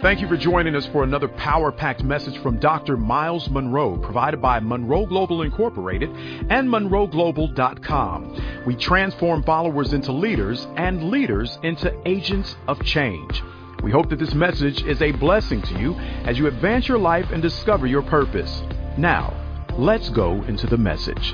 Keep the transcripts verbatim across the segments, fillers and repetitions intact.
Thank you for joining us for another power-packed message from Doctor Miles Monroe, provided by Monroe Global Incorporated and Monroe Global dot com. We transform followers into leaders and leaders into agents of change. We hope that this message is a blessing to you as you advance your life and discover your purpose. Now, let's go into the message.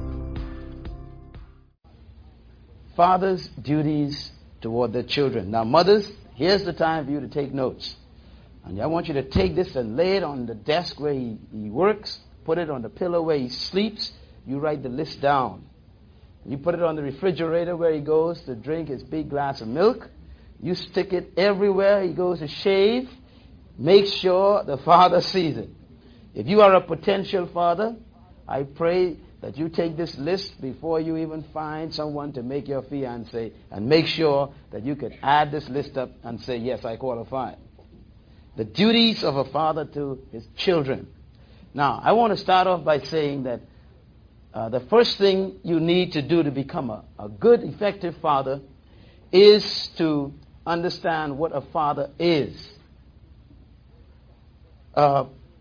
Fathers' duties toward their children. Now, mothers, here's the time for you to take notes. And I want you to take this and lay it on the desk where he, he works, put it on the pillow where he sleeps. You write the list down. You put it on the refrigerator where he goes to drink his big glass of milk. You stick it everywhere he goes to shave. Make sure the father sees it. If you are a potential father, I pray that you take this list before you even find someone to make your fiancé, and make sure that you can add this list up and say, yes, I qualify. The duties of a father to his children. Now, I want to start off by saying that uh, the first thing you need to do to become a, a good, effective father is to understand what a father is. Uh,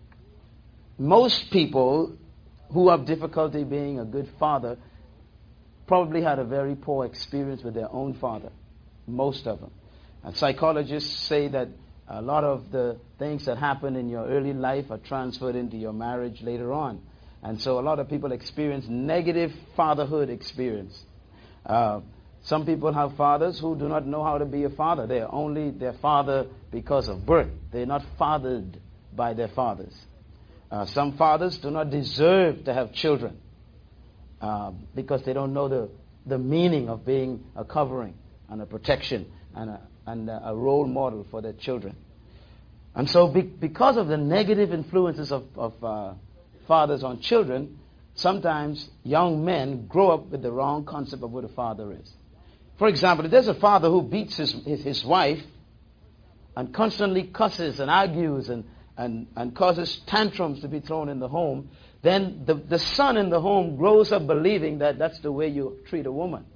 most people who have difficulty being a good father probably had a very poor experience with their own father. Most of them. And psychologists say that a lot of the things that happen in your early life are transferred into your marriage later on. And so a lot of people experience negative fatherhood experience. Uh, some people have fathers who do not know how to be a father. They are only their father because of birth. They are not fathered by their fathers. Uh, some fathers do not deserve to have children uh, because they don't know the, the meaning of being a covering and a protection and a and a role model for their children. And so be, because of the negative influences of, of uh, fathers on children, sometimes young men grow up with the wrong concept of what a father is. For example, if there's a father who beats his, his, his wife and constantly cusses and argues and, and, and causes tantrums to be thrown in the home, then the, the son in the home grows up believing that that's the way you treat a woman.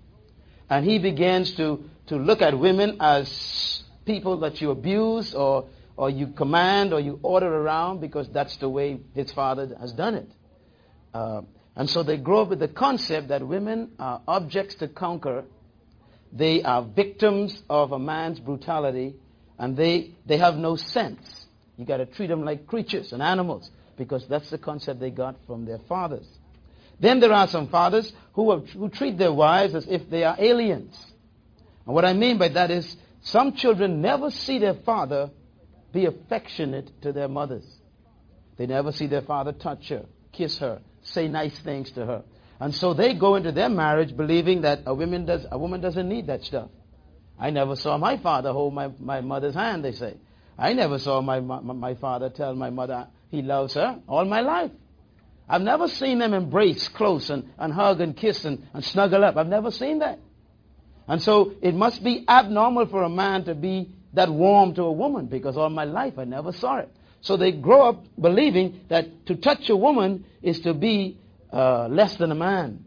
And he begins to, to look at women as people that you abuse or, or you command or you order around because that's the way his father has done it. Uh, and so they grow up with the concept that women are objects to conquer. They are victims of a man's brutality, and they, they have no sense. You got to treat them like creatures and animals because that's the concept they got from their fathers. Then there are some fathers who, have, who treat their wives as if they are aliens. And what I mean by that is some children never see their father be affectionate to their mothers. They never see their father touch her, kiss her, say nice things to her. And so they go into their marriage believing that a woman, does, a woman doesn't need that stuff. I never saw my father hold my, my mother's hand, they say. I never saw my, my, my father tell my mother he loves her all my life. I've never seen them embrace close and, and hug and kiss and, and snuggle up. I've never seen that. And so it must be abnormal for a man to be that warm to a woman because all my life I never saw it. So they grow up believing that to touch a woman is to be uh, less than a man.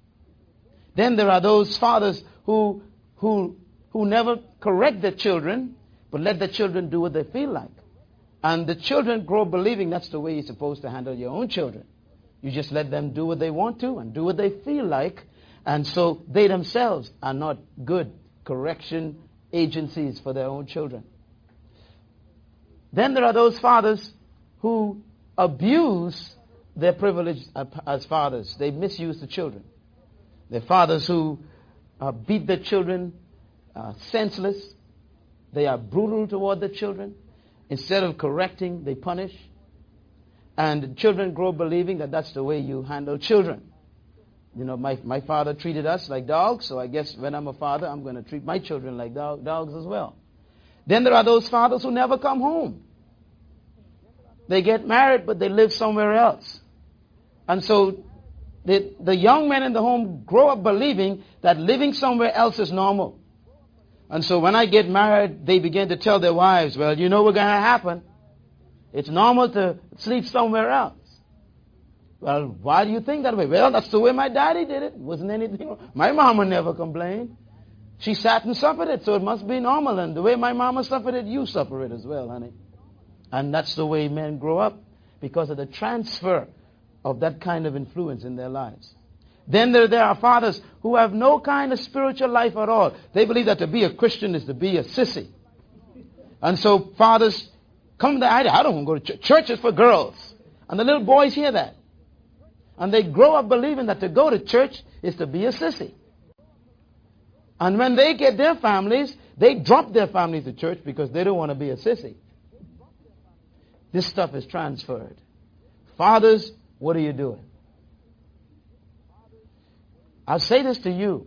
Then there are those fathers who, who, who never correct their children but let their children do what they feel like. And the children grow up believing that's the way you're supposed to handle your own children. You just let them do what they want to and do what they feel like. And so they themselves are not good correction agencies for their own children. Then there are those fathers who abuse their privilege as fathers. They misuse the children. They're fathers who uh, beat their children uh, senseless. They are brutal toward their children. Instead of correcting, they punish. And children grow believing that that's the way you handle children. You know, my, my father treated us like dogs, so I guess when I'm a father, I'm going to treat my children like dog, dogs as well. Then there are those fathers who never come home. They get married, but they live somewhere else. And so the, the young men in the home grow up believing that living somewhere else is normal. And so when I get married, they begin to tell their wives, well, you know what's going to happen. It's normal to sleep somewhere else. Well, why do you think that way? Well, that's the way my daddy did it. Wasn't anything wrong. My mama never complained. She sat and suffered it, so it must be normal. And the way my mama suffered it, you suffer it as well, honey. And that's the way men grow up, because of the transfer of that kind of influence in their lives. Then there, there are fathers who have no kind of spiritual life at all. They believe that to be a Christian is to be a sissy. And so fathers come to the idea, I don't want to go to church. Church is for girls. And the little boys hear that. And they grow up believing that to go to church is to be a sissy. And when they get their families, they drop their families to church because they don't want to be a sissy. This stuff is transferred. Fathers, what are you doing? I'll say this to you.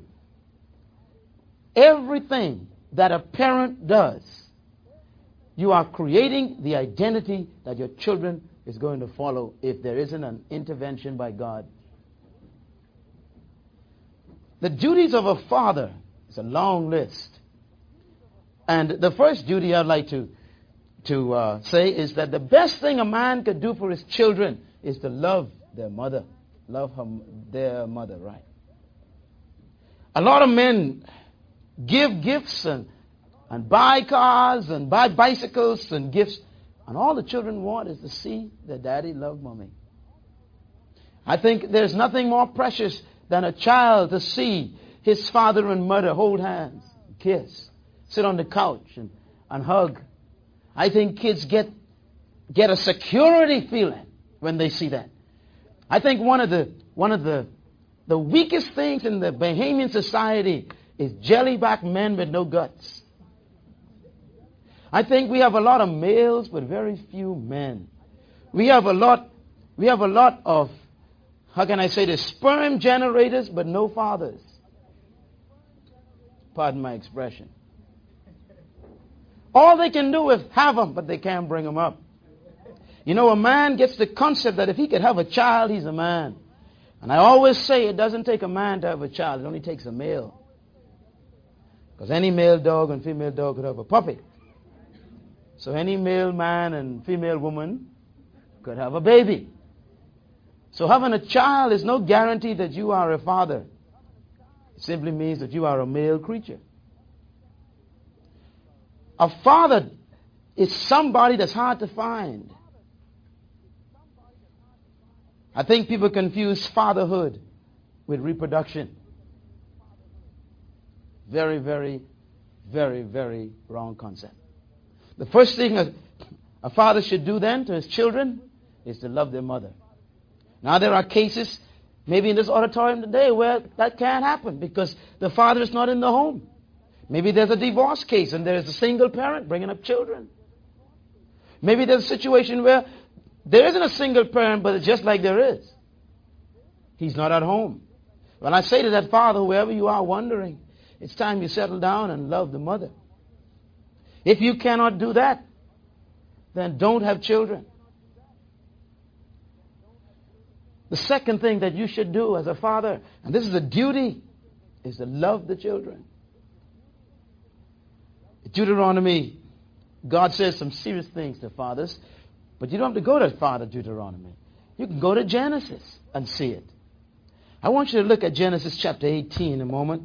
Everything that a parent does, you are creating the identity that your children is going to follow if there isn't an intervention by God. The duties of a father is a long list. And the first duty I'd like to, to uh, say is that the best thing a man could do for his children is to love their mother. Love her, their mother, right? A lot of men give gifts and, and buy cars and buy bicycles and gifts. And all the children want is to see their daddy love mommy. I think there's nothing more precious than a child to see his father and mother hold hands, kiss, sit on the couch and, and hug. I think kids get, get a security feeling when they see that. I think one of the, one of the, the weakest things in the Bahamian society is jellyback men with no guts. I think we have a lot of males but very few men. We have a lot, we have a lot of, how can I say this, sperm generators but no fathers. Pardon my expression. All they can do is have them, but they can't bring them up. You know, a man gets the concept that if he could have a child, he's a man. And I always say it doesn't take a man to have a child. It only takes a male. Because any male dog and female dog could have a puppy. So any male man and female woman could have a baby. So having a child is no guarantee that you are a father. It simply means that you are a male creature. A father is somebody that's hard to find. I think people confuse fatherhood with reproduction. Very, very, very, very wrong concept. The first thing a, a father should do then to his children is to love their mother. Now there are cases, maybe in this auditorium today, where that can't happen because the father is not in the home. Maybe there's a divorce case and there's a single parent bringing up children. Maybe there's a situation where there isn't a single parent, but it's just like there is. He's not at home. When I say to that father, whoever you are wondering, it's time you settle down and love the mother. If you cannot do that, then don't have children. The second thing that you should do as a father, and this is a duty, is to love the children. Deuteronomy, God says some serious things to fathers, but you don't have to go to Father Deuteronomy. You can go to Genesis and see it. I want you to look at Genesis chapter eighteen in a moment.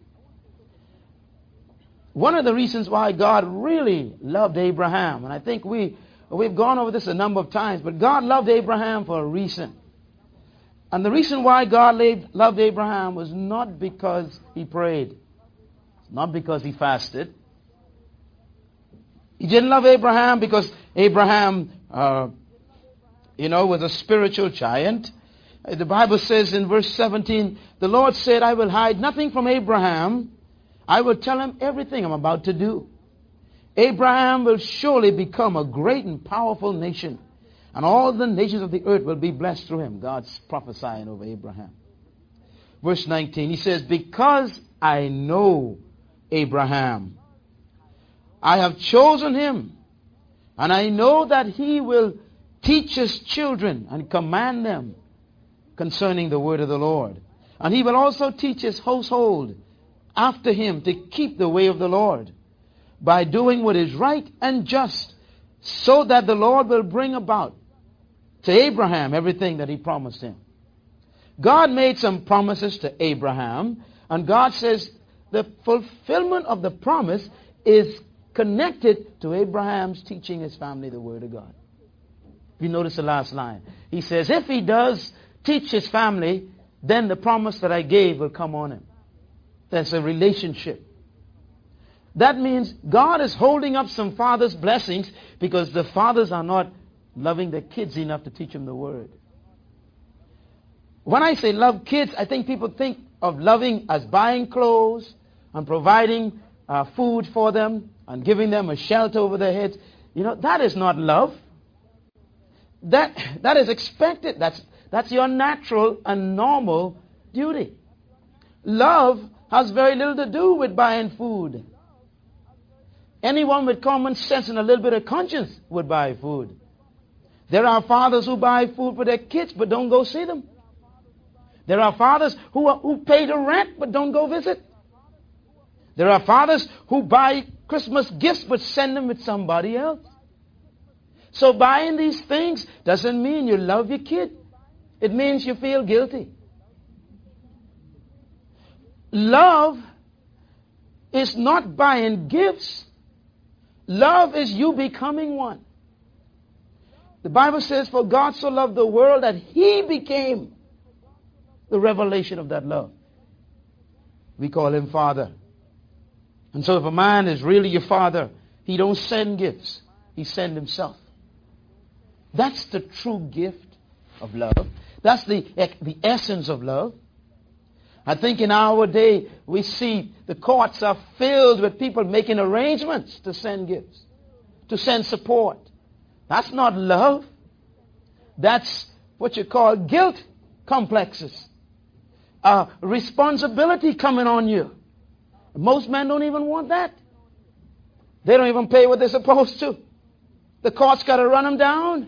One of the reasons why God really loved Abraham, and I think we, we've gone over this a number of times, but God loved Abraham for a reason. And the reason why God loved Abraham was not because he prayed, not because he fasted. He didn't love Abraham because Abraham, uh, you know, was a spiritual giant. The Bible says in verse seventeen, the Lord said, I will hide nothing from Abraham. I will tell him everything I'm about to do. Abraham will surely become a great and powerful nation, and all the nations of the earth will be blessed through him. God's prophesying over Abraham. Verse nineteen, he says, because I know Abraham, I have chosen him, and I know that he will teach his children and command them concerning the word of the Lord. And he will also teach his household after him to keep the way of the Lord by doing what is right and just, so that the Lord will bring about to Abraham everything that he promised him. God made some promises to Abraham, and God says, the fulfillment of the promise is connected to Abraham's teaching his family the Word of God. If you notice the last line, he says, if he does teach his family, then the promise that I gave will come on him. That's a relationship. That means God is holding up some fathers' blessings because the fathers are not loving their kids enough to teach them the Word. When I say love kids, I think people think of loving as buying clothes and providing uh, food for them and giving them a shelter over their heads. You know, that is not love. That that is expected. That's that's your natural and normal duty. Love has very little to do with buying food. Anyone with common sense and a little bit of conscience would buy food. There are fathers who buy food for their kids but don't go see them. There are fathers who are, who pay the rent but don't go visit. There are fathers who buy Christmas gifts but send them with somebody else. So buying these things doesn't mean you love your kid. It means you feel guilty. Love is not buying gifts. Love is you becoming one. The Bible says, for God so loved the world that He became the revelation of that love. We call Him Father. And so if a man is really your father, he don't send gifts. He sends himself. That's the true gift of love. That's the, the essence of love. I think in our day, we see the courts are filled with people making arrangements to send gifts, to send support. That's not love. That's what you call guilt complexes. Uh, responsibility coming on you. Most men don't even want that. They don't even pay what they're supposed to. The court's got to run them down.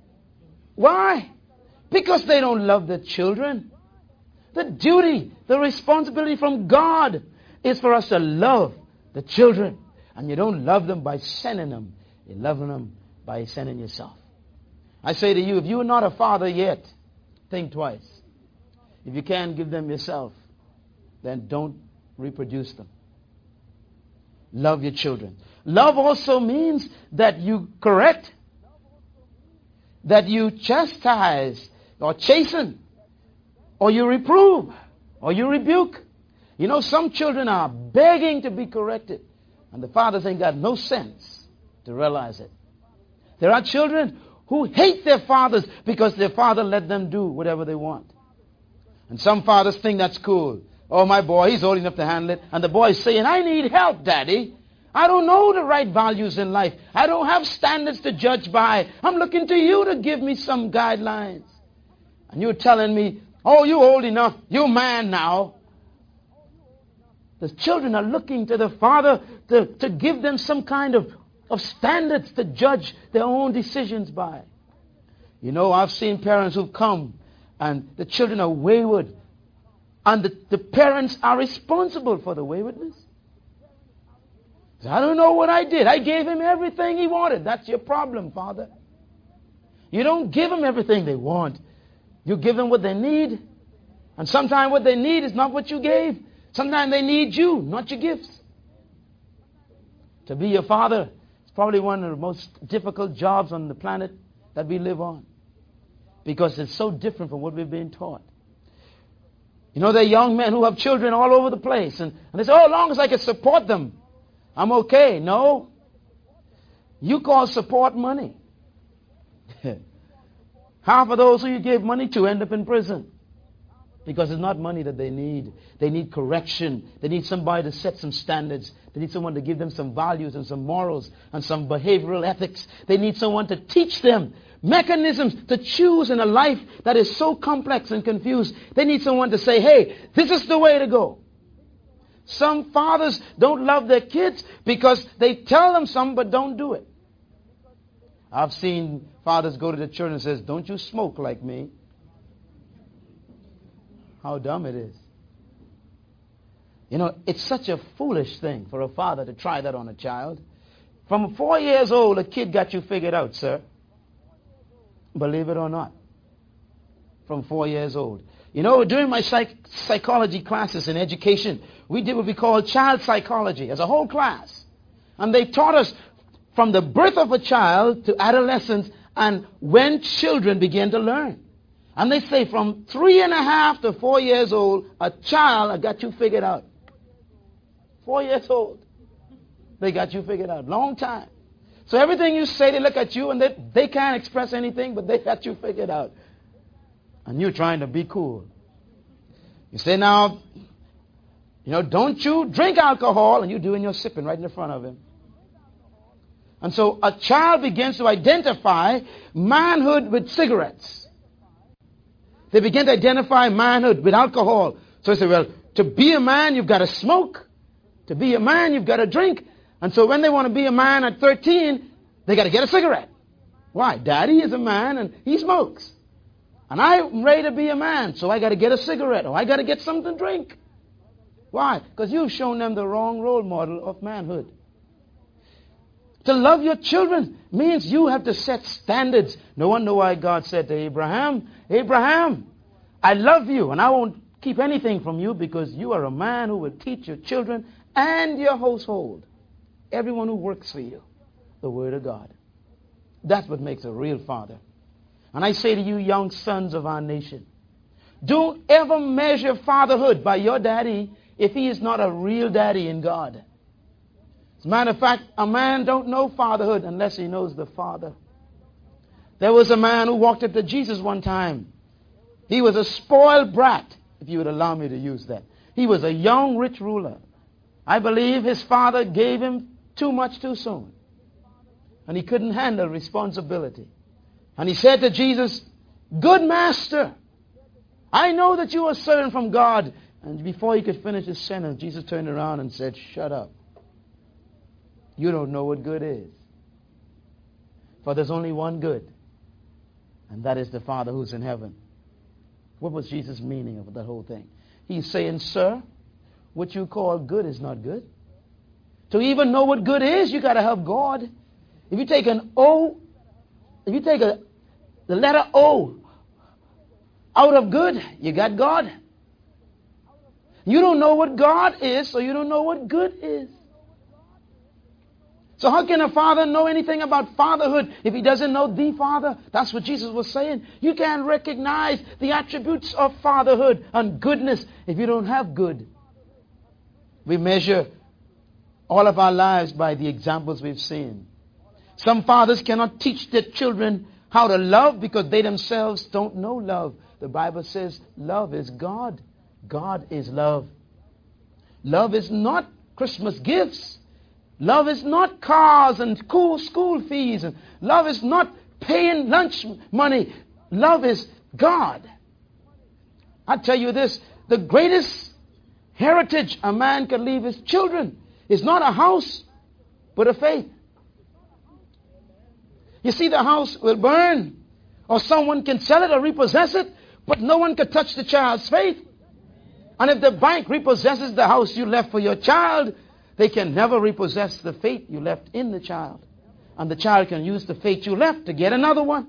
Why? Because they don't love their children. The duty, the responsibility from God is for us to love the children. And you don't love them by sending them. You love them by sending yourself. I say to you, if you're not a father yet, think twice. If you can't give them yourself, then don't reproduce them. Love your children. Love also means that you correct, that you chastise or chasten, or you reprove, or you rebuke. You know, some children are begging to be corrected, and the fathers ain't got no sense to realize it. There are children who hate their fathers because their father let them do whatever they want. And some fathers think that's cool. Oh, my boy, he's old enough to handle it. And the boy's saying, I need help, Daddy. I don't know the right values in life. I don't have standards to judge by. I'm looking to you to give me some guidelines. And you're telling me, oh, you're old enough. You're man now. The children are looking to the father to, to give them some kind of, of standards to judge their own decisions by. You know, I've seen parents who've come and the children are wayward. And the, the parents are responsible for the waywardness. I don't know what I did. I gave him everything he wanted. That's your problem, Father. You don't give them everything they want. You give them what they need. And sometimes what they need is not what you gave. Sometimes they need you, not your gifts. To be your father is probably one of the most difficult jobs on the planet that we live on. Because it's so different from what we've been taught. You know, there are young men who have children all over the place. And, and they say, oh, as long as I can support them, I'm okay. No. You call support money. Half of those who you gave money to end up in prison. Because it's not money that they need. They need correction. They need somebody to set some standards. They need someone to give them some values and some morals and some behavioral ethics. They need someone to teach them mechanisms to choose in a life that is so complex and confused. They need someone to say, hey, this is the way to go. Some fathers don't love their kids because they tell them something but don't do it. I've seen fathers go to the children and says, don't you smoke like me. How dumb it is. You know, it's such a foolish thing for a father to try that on a child. From four years old, a kid got you figured out, sir. Believe it or not. From four years old. You know, during my psych- psychology classes in education, we did what we call child psychology as a whole class. And they taught us from the birth of a child to adolescence and when children begin to learn. And they say from three and a half to four years old, a child I got you figured out. Four years old. They got you figured out. Long time. So everything you say, they look at you and they, they can't express anything, but they got you figured out. And you're trying to be cool. You say, now, you know, don't you drink alcohol, and you're doing your sipping right in the front of him. And so a child begins to identify manhood with cigarettes. They begin to identify manhood with alcohol. So they say, well, to be a man, you've got to smoke. To be a man, you've got to drink. And so when they want to be a man at thirteen, they got to get a cigarette. Why? Daddy is a man and he smokes. And I'm ready to be a man, so I got to get a cigarette or I got to get something to drink. Why? Because you've shown them the wrong role model of manhood. To love your children means you have to set standards. No wonder why God said to Abraham, Abraham, I love you and I won't keep anything from you because you are a man who will teach your children and your household, everyone who works for you, the Word of God. That's what makes a real father. And I say to you, young sons of our nation, don't ever measure fatherhood by your daddy if he is not a real daddy in God. As a matter of fact, a man don't know fatherhood unless he knows the Father. There was a man who walked up to Jesus one time. He was a spoiled brat, if you would allow me to use that. He was a young, rich ruler. I believe his father gave him too much too soon. And he couldn't handle responsibility. And he said to Jesus, good master, I know that you are a servant from God. And before he could finish his sentence, Jesus turned around and said, shut up. You don't know what good is. For there's only one good. And that is the Father who's in heaven. What was Jesus' meaning of that whole thing? He's saying, sir, what you call good is not good. To even know what good is, you got to have God. If you take an O, if you take a, the letter O out of good, you got God. You don't know what God is, so you don't know what good is. So how can a father know anything about fatherhood if he doesn't know the Father? That's what Jesus was saying. You can't recognize the attributes of fatherhood and goodness if you don't have good. We measure all of our lives by the examples we've seen. Some fathers cannot teach their children how to love because they themselves don't know love. The Bible says love is God. God is love. Love is not Christmas gifts. Love is not cars and cool school fees. And love is not paying lunch money. Love is God. I tell you this, the greatest heritage a man can leave his children is not a house, but a faith. You see, the house will burn, or someone can sell it or repossess it, but no one can touch the child's faith. And if the bank repossesses the house you left for your child, they can never repossess the faith you left in the child. And the child can use the faith you left to get another one.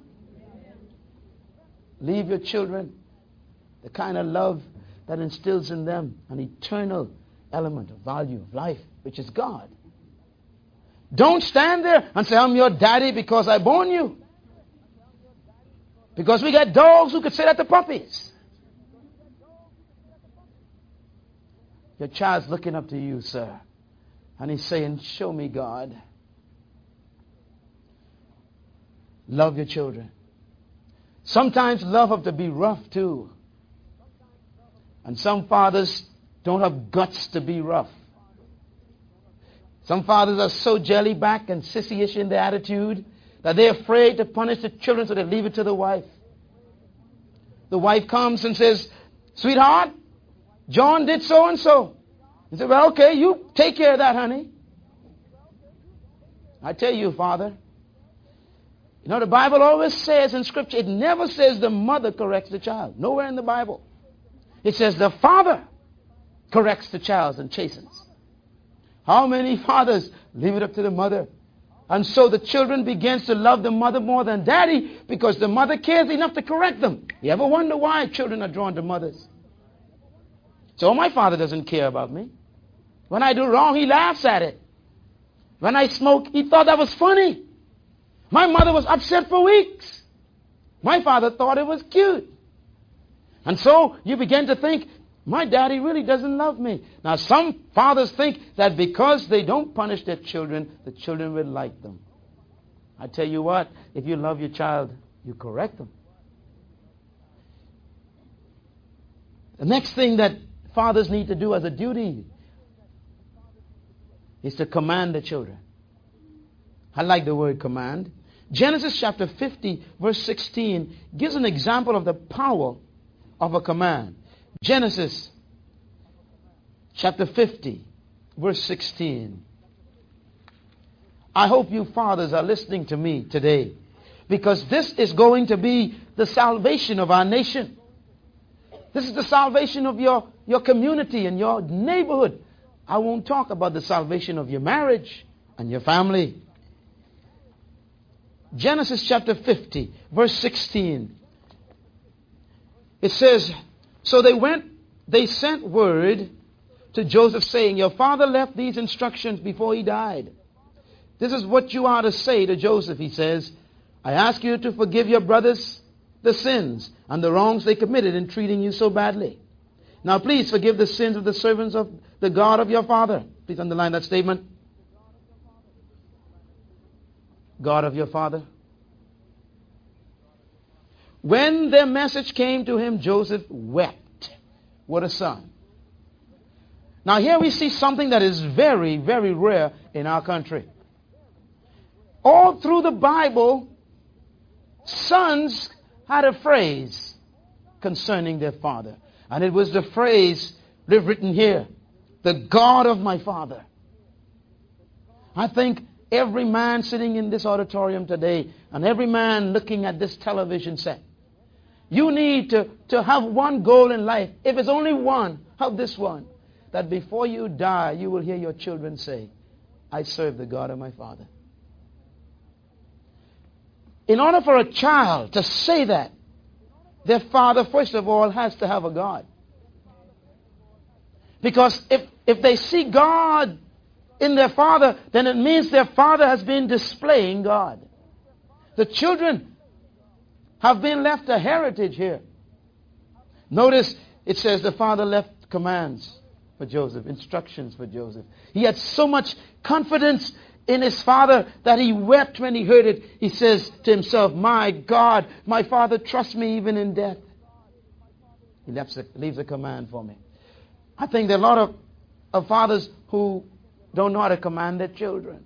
Leave your children the kind of love that instills in them an eternal element of value of life, which is God. Don't stand there and say, I'm your daddy because I born you. Because we got dogs who could say that to puppies. Your child's looking up to you, sir. And he's saying, show me God. Love your children. Sometimes love have to be rough too. And some fathers don't have guts to be rough. Some fathers are so jelly-back and sissy-ish in their attitude that they're afraid to punish the children, so they leave it to the wife. The wife comes and says, sweetheart, John did so-and-so. He said, well, okay, you take care of that, honey. I tell you, Father, you know, the Bible always says in Scripture, it never says the mother corrects the child. Nowhere in the Bible. It says the father corrects the child and chastens. How many fathers leave it up to the mother? And so the children begins to love the mother more than daddy because the mother cares enough to correct them. You ever wonder why children are drawn to mothers? So my father doesn't care about me. When I do wrong, he laughs at it. When I smoke, he thought that was funny. My mother was upset for weeks. My father thought it was cute. And so you begin to think, my daddy really doesn't love me. Now some fathers think that because they don't punish their children, the children will like them. I tell you what, if you love your child, you correct them. The next thing that fathers need to do as a duty is to command the children. I like the word command. Genesis chapter fifty, verse sixteen, gives an example of the power of a command. Genesis chapter fifty, verse sixteen. I hope you fathers are listening to me today, because this is going to be the salvation of our nation. This is the salvation of your, your community and your neighborhood. I won't talk about the salvation of your marriage and your family. Genesis chapter fifty, verse sixteen. It says, so they went, they sent word to Joseph saying, your father left these instructions before he died. This is what you are to say to Joseph, he says. I ask you to forgive your brothers the sins and the wrongs they committed in treating you so badly. Now please forgive the sins of the servants of the God of your father. Please underline that statement. God of your father. When their message came to him, Joseph wept. What a son. Now here we see something that is very, very rare in our country. All through the Bible, sons had a phrase concerning their father. And it was the phrase written here, the God of my father. I think every man sitting in this auditorium today and every man looking at this television set, you need to, to have one goal in life. If it's only one, have this one. That before you die, you will hear your children say, I serve the God of my father. In order for a child to say that, their father, first of all, has to have a God. Because if, if they see God in their father, then it means their father has been displaying God. The children have been left a heritage here. Notice it says the father left commands for Joseph, instructions for Joseph. He had so much confidence in his father that he wept when he heard it. He says to himself, my God, my father trusts me even in death. He leaves a, leaves a command for me. I think there are a lot of, of fathers who don't know how to command their children.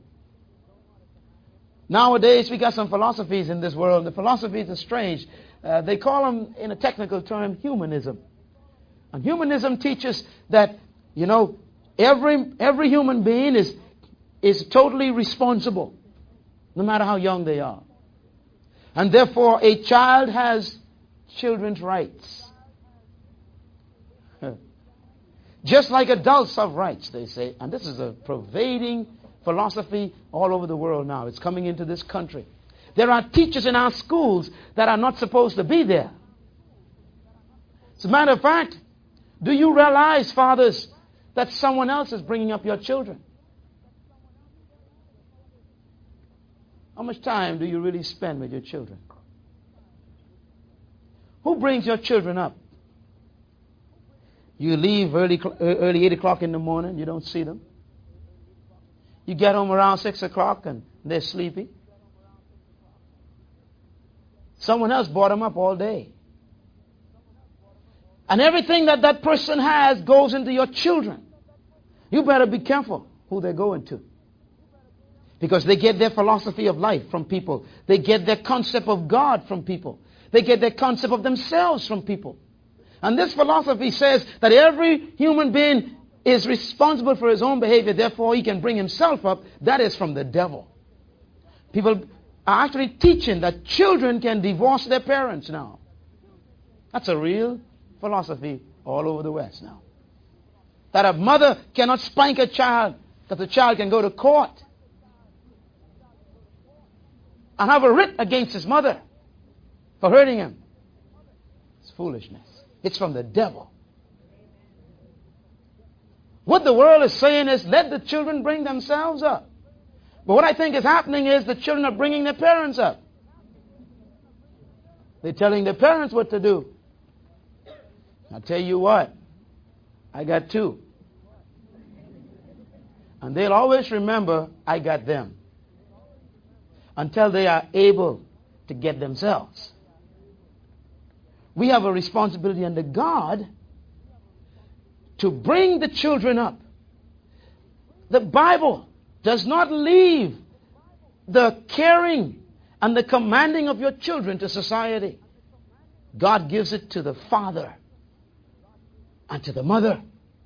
Nowadays, we got some philosophies in this world. The philosophies are strange. Uh, they call them, in a technical term, humanism. And humanism teaches that, you know, every every human being is is totally responsible, no matter how young they are. And therefore, a child has children's rights. Just like adults have rights, they say. And this is a pervading philosophy all over the world now. It's coming into this country. There are teachers in our schools that are not supposed to be there. As a matter of fact, do you realize, fathers, that someone else is bringing up your children? How much time do you really spend with your children? Who brings your children up? You leave early, early eight o'clock in the morning, you don't see them. You get home around six o'clock and they're sleepy. Someone else brought them up all day. And everything that that person has goes into your children. You better be careful who they're going to. Because they get their philosophy of life from people. They get their concept of God from people. They get their concept of themselves from people. And this philosophy says that every human being is responsible for his own behavior, therefore he can bring himself up. That is from the devil. People are actually teaching that children can divorce their parents now. That's a real philosophy all over the West now. That a mother cannot spank a child, that the child can go to court. and have a writ against his mother for hurting him. It's foolishness. It's from the devil. What the world is saying is, let the children bring themselves up. But what I think is happening is the children are bringing their parents up. They're telling their parents what to do. I'll tell you what, I got two. And they'll always remember I got them until they are able to get themselves. We have a responsibility under God to bring the children up. The Bible does not leave the caring and the commanding of your children to society. God gives it to the father and to the mother.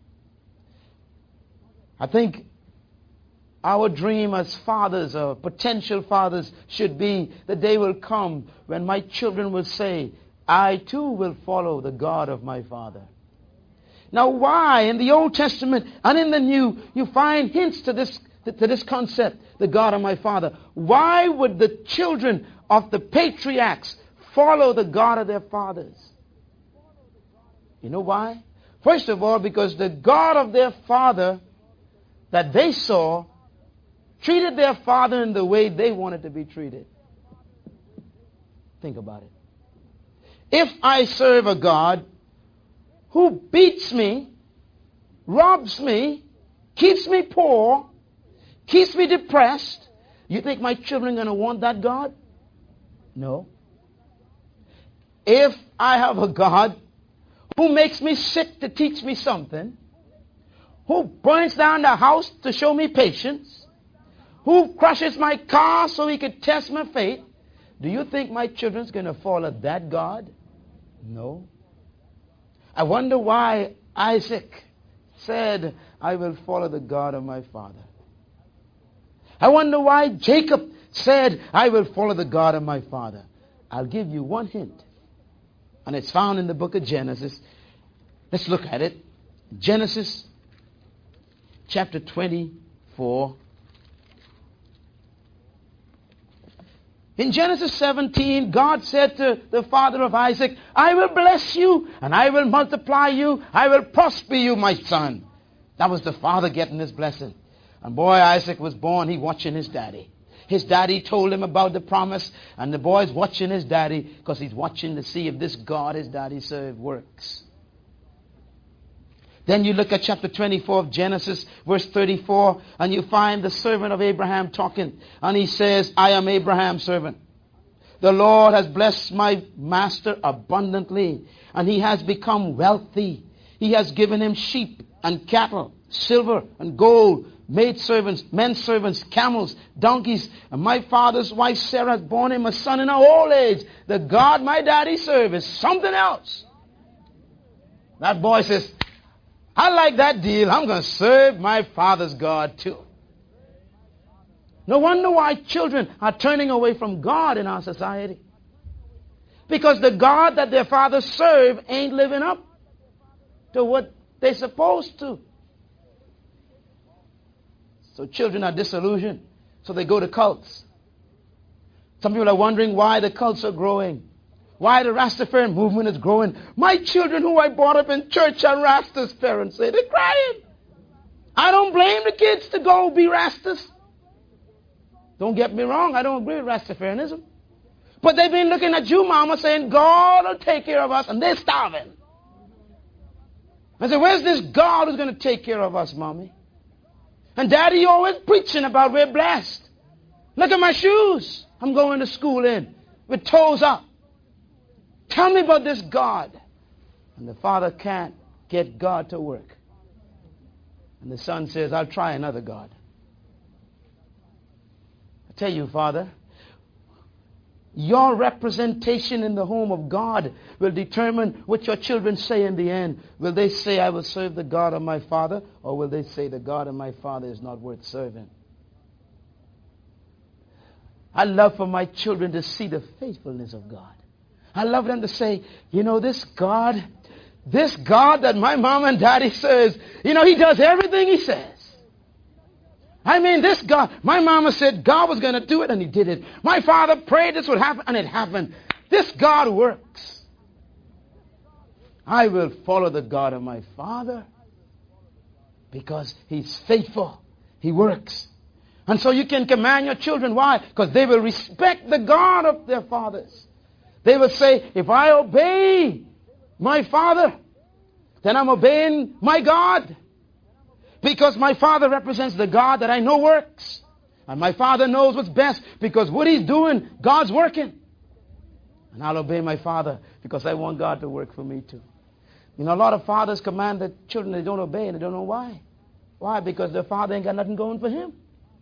I think our dream as fathers or potential fathers should be the day will come when my children will say, I too will follow the God of my father. Now why in the Old Testament and in the New you find hints to this to this concept, the God of my father? Why would the children of the patriarchs follow the God of their fathers? You know why? First of all, because the God of their father that they saw treated their father in the way they wanted to be treated. Think about it. If I serve a God who beats me, robs me, keeps me poor, keeps me depressed, you think my children are going to want that God? No. If I have a God who makes me sick to teach me something, who burns down the house to show me patience, who crushes my car so he could test my faith, do you think my children's going to follow that God? No. I wonder why Isaac said, I will follow the God of my father. I wonder why Jacob said, I will follow the God of my father. I'll give you one hint. And it's found in the book of Genesis. Let's look at it. Genesis chapter twenty-four. In Genesis seventeen, God said to the father of Isaac, I will bless you and I will multiply you. I will prosper you, my son. That was the father getting his blessing. And boy, Isaac was born, he watching his daddy. His daddy told him about the promise, and the boy's watching his daddy because he's watching to see if this God his daddy served works. Then you look at chapter twenty-four of Genesis, verse thirty-four, and you find the servant of Abraham talking. And he says, I am Abraham's servant. The Lord has blessed my master abundantly, and he has become wealthy. He has given him sheep and cattle, silver and gold, maid servants, men servants, camels, donkeys. And my father's wife Sarah has borne him a son in her old age. The God my daddy served is something else. That boy says, I like that deal. I'm going to serve my father's God too. No wonder why children are turning away from God in our society. Because the God that their fathers serve ain't living up to what they're supposed to. So children are disillusioned. So they go to cults. Some people are wondering why the cults are growing. Why the Rastafarian movement is growing. My children who I brought up in church are Rastas, parents say. They're crying. I don't blame the kids to go be Rastas. Don't get me wrong, I don't agree with Rastafarianism. But they've been looking at you, mama, saying, God will take care of us, and they're starving. I said, where's this God who's going to take care of us, mommy? And daddy always preaching about we're blessed. Look at my shoes I'm going to school in with toes up. Tell me about this God. And the father can't get God to work. And the son says, I'll try another God. I tell you, Father, your representation in the home of God will determine what your children say in the end. Will they say, I will serve the God of my father? Or will they say, the God of my father is not worth serving? I love for my children to see the faithfulness of God. I love them to say, you know, this God, this God that my mom and daddy says, you know, he does everything he says. I mean, this God, my mama said God was going to do it, and he did it. My father prayed this would happen, and it happened. This God works. I will follow the God of my father because he's faithful. He works. And so you can command your children. Why? Because they will respect the God of their fathers. They will say, if I obey my father, then I'm obeying my God. Because my father represents the God that I know works. And my father knows what's best because what he's doing, God's working. And I'll obey my father because I want God to work for me too. You know, a lot of fathers command their children, they don't obey, and they don't know why. Why? Because their father ain't got nothing going for him.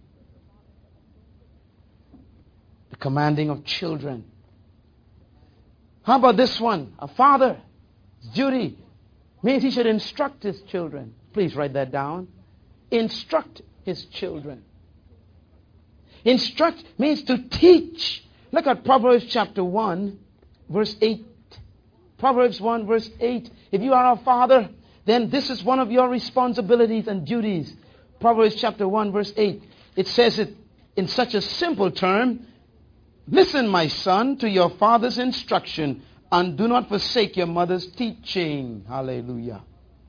The commanding of children. How about this one? A father's duty means he should instruct his children. Please write that down. Instruct his children. Instruct means to teach. Look at Proverbs chapter one, verse eight. Proverbs one, verse eight. If you are a father, then this is one of your responsibilities and duties. Proverbs chapter one, verse eight. It says it in such a simple term. Listen, my son, to your father's instruction, and do not forsake your mother's teaching. Hallelujah.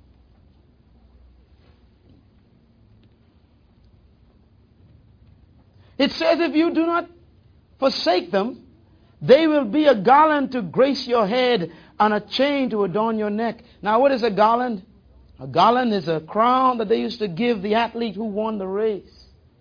It says if you do not forsake them, they will be a garland to grace your head and a chain to adorn your neck. Now, what is a garland? A garland is a crown that they used to give the athlete who won the race.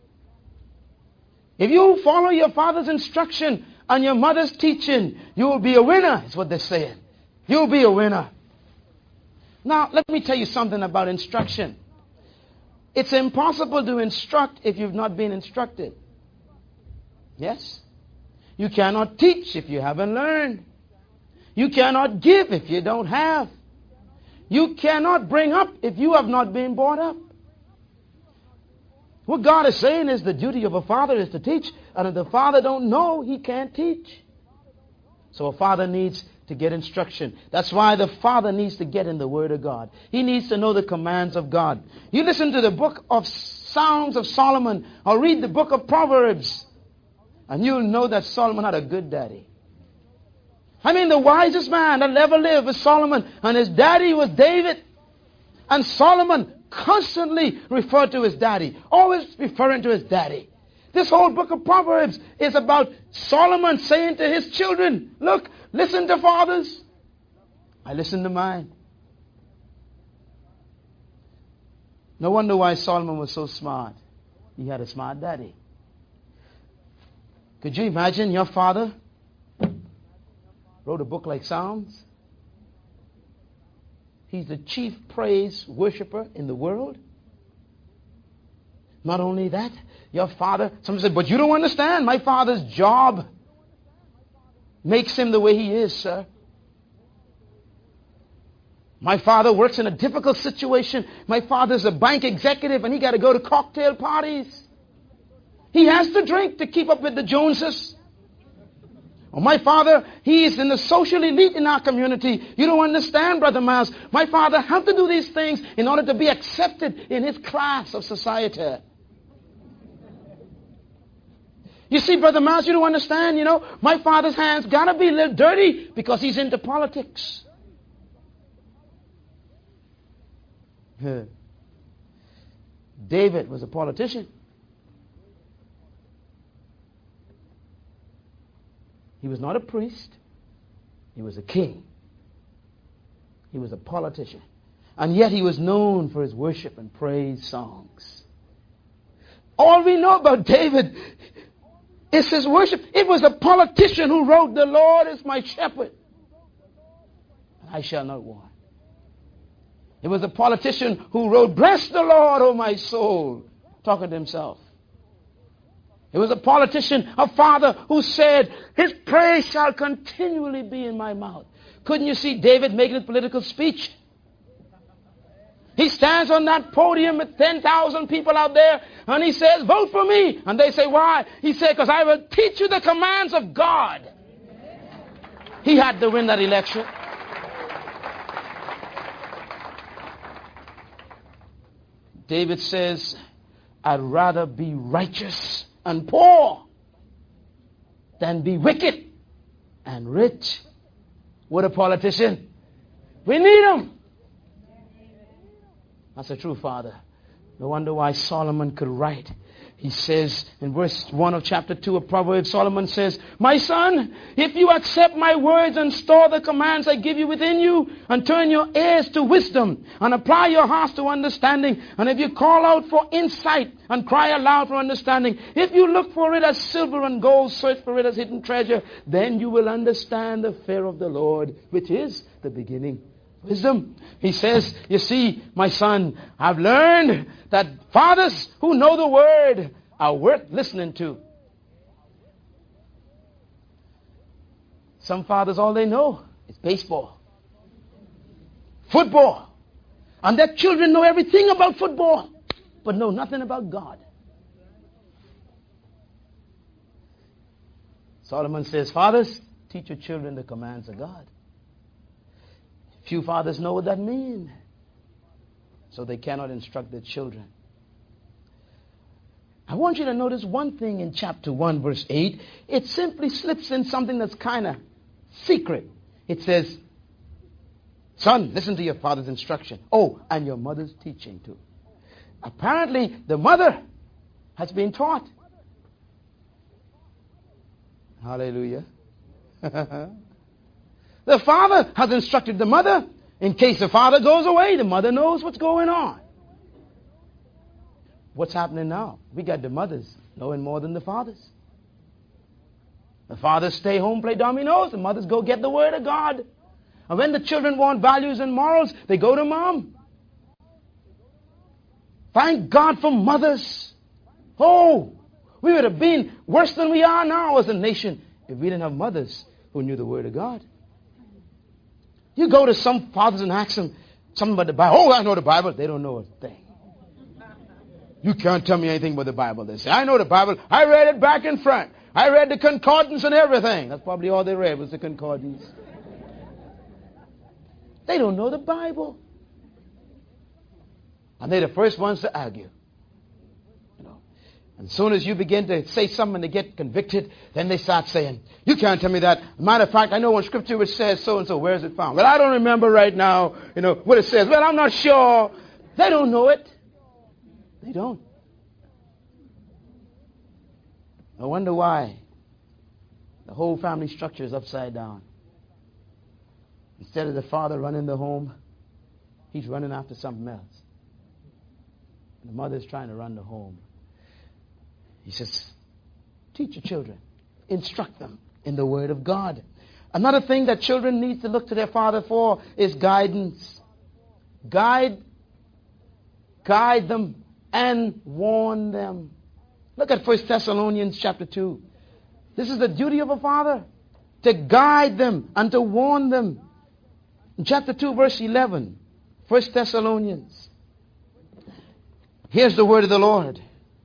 If you follow your father's instruction and your mother's teaching, you will be a winner, is what they're saying. You'll be a winner. Now, let me tell you something about instruction. It's impossible to instruct if you've not been instructed. Yes? You cannot teach if you haven't learned. You cannot give if you don't have. You cannot bring up if you have not been brought up. What God is saying is the duty of a father is to teach. And if the father don't know, he can't teach. So a father needs to get instruction. That's why the father needs to get in the Word of God. He needs to know the commands of God. You listen to the book of Songs of Solomon or read the book of Proverbs, and you'll know that Solomon had a good daddy. I mean, the wisest man that ever lived was Solomon, and his daddy was David. And Solomon constantly referred to his daddy, always referring to his daddy. This whole book of Proverbs is about Solomon saying to his children, look, listen to fathers. I listen to mine. No wonder why Solomon was so smart. He had a smart daddy. Could you imagine your father wrote a book like Psalms? He's the chief praise worshiper in the world. Not only that, your father, someone said, but you don't understand. My father's job makes him the way he is, sir. My father works in a difficult situation. My father's a bank executive and he got to go to cocktail parties. He has to drink to keep up with the Joneses. Well, my father, he is in the social elite in our community. You don't understand, Brother Miles. My father had to do these things in order to be accepted in his class of society. You see, Brother Miles, you don't understand, you know. My father's hands got to be a little dirty because he's into politics. David was a politician. He was not a priest. He was a king. He was a politician. And yet he was known for his worship and praise songs. All we know about David is his worship. It was a politician who wrote, "The Lord is my shepherd, and I shall not want." It was a politician who wrote, "Bless the Lord, O my soul," talking to himself. It was a politician, a father, who said, "His praise shall continually be in my mouth." Couldn't you see David making a political speech? He stands on that podium with ten thousand people out there, and he says, "Vote for me." And they say, "Why?" He said, "Because I will teach you the commands of God." He had to win that election. David says, I'd rather be righteous and poor than be wicked and rich. What a politician. We need him. That's a true father. No wonder why Solomon could write. He says in verse one of chapter two of Proverbs, Solomon says, my son, if you accept my words and store the commands I give you within you, and turn your ears to wisdom, and apply your hearts to understanding, and if you call out for insight and cry aloud for understanding, if you look for it as silver and gold, search for it as hidden treasure, then you will understand the fear of the Lord, which is the beginning of wisdom. He says, you see, my son, I've learned that fathers who know the word are worth listening to. Some fathers, all they know is baseball, football. And their children know everything about football, but know nothing about God. Solomon says, fathers, teach your children the commands of God. Few fathers know what that means, so they cannot instruct their children. I want you to notice one thing in chapter one, verse eight. It simply slips in something that's kind of secret. It says, son, listen to your father's instruction. Oh, and your mother's teaching too. Apparently, the mother has been taught. Hallelujah. The father has instructed the mother. In case the father goes away, the mother knows what's going on. What's happening now? We got the mothers knowing more than the fathers. The fathers stay home, play dominoes. The mothers go get the word of God. And when the children want values and morals, they go to mom. Thank God for mothers. Oh, we would have been worse than we are now as a nation if we didn't have mothers who knew the word of God. You go to some fathers and ask them something about the Bible. Oh, I know the Bible. They don't know a thing. You can't tell me anything about the Bible. They say, I know the Bible. I read it back and front. I read the concordance and everything. That's probably all they read was the concordance. They don't know the Bible. And they're the first ones to argue. You know. And as soon as you begin to say something to get convicted, then they start saying, you can't tell me that. Matter of fact, I know in Scripture it says so and so. Where is it found? Well, I don't remember right now, you know, what it says. Well, I'm not sure. They don't know it. They don't. I wonder why the whole family structure is upside down. Instead of the father running the home, he's running after something else. And the mother's trying to run the home. He says, teach your children. Instruct them in the Word of God. Another thing that children need to look to their father for is guidance. Guide, guide them and warn them. Look at First Thessalonians chapter two. This is the duty of a father, to guide them and to warn them. In chapter two, verse eleven, First Thessalonians. Here's the word of the Lord.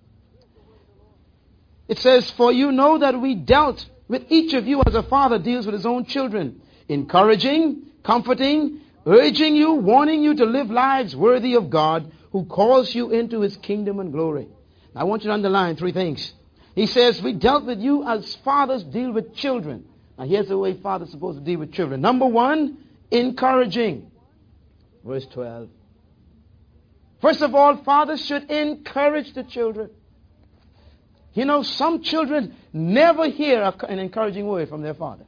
It says, for you know that we dealt with each of you as a father deals with his own children, encouraging, comforting, urging you, warning you to live lives worthy of God, who calls you into his kingdom and glory. Now, I want you to underline three things. He says, we dealt with you as fathers deal with children. Now, here's the way fathers are supposed to deal with children. Number one, encouraging. Verse twelve. First of all, fathers should encourage the children. You know, some children never hear an encouraging word from their father.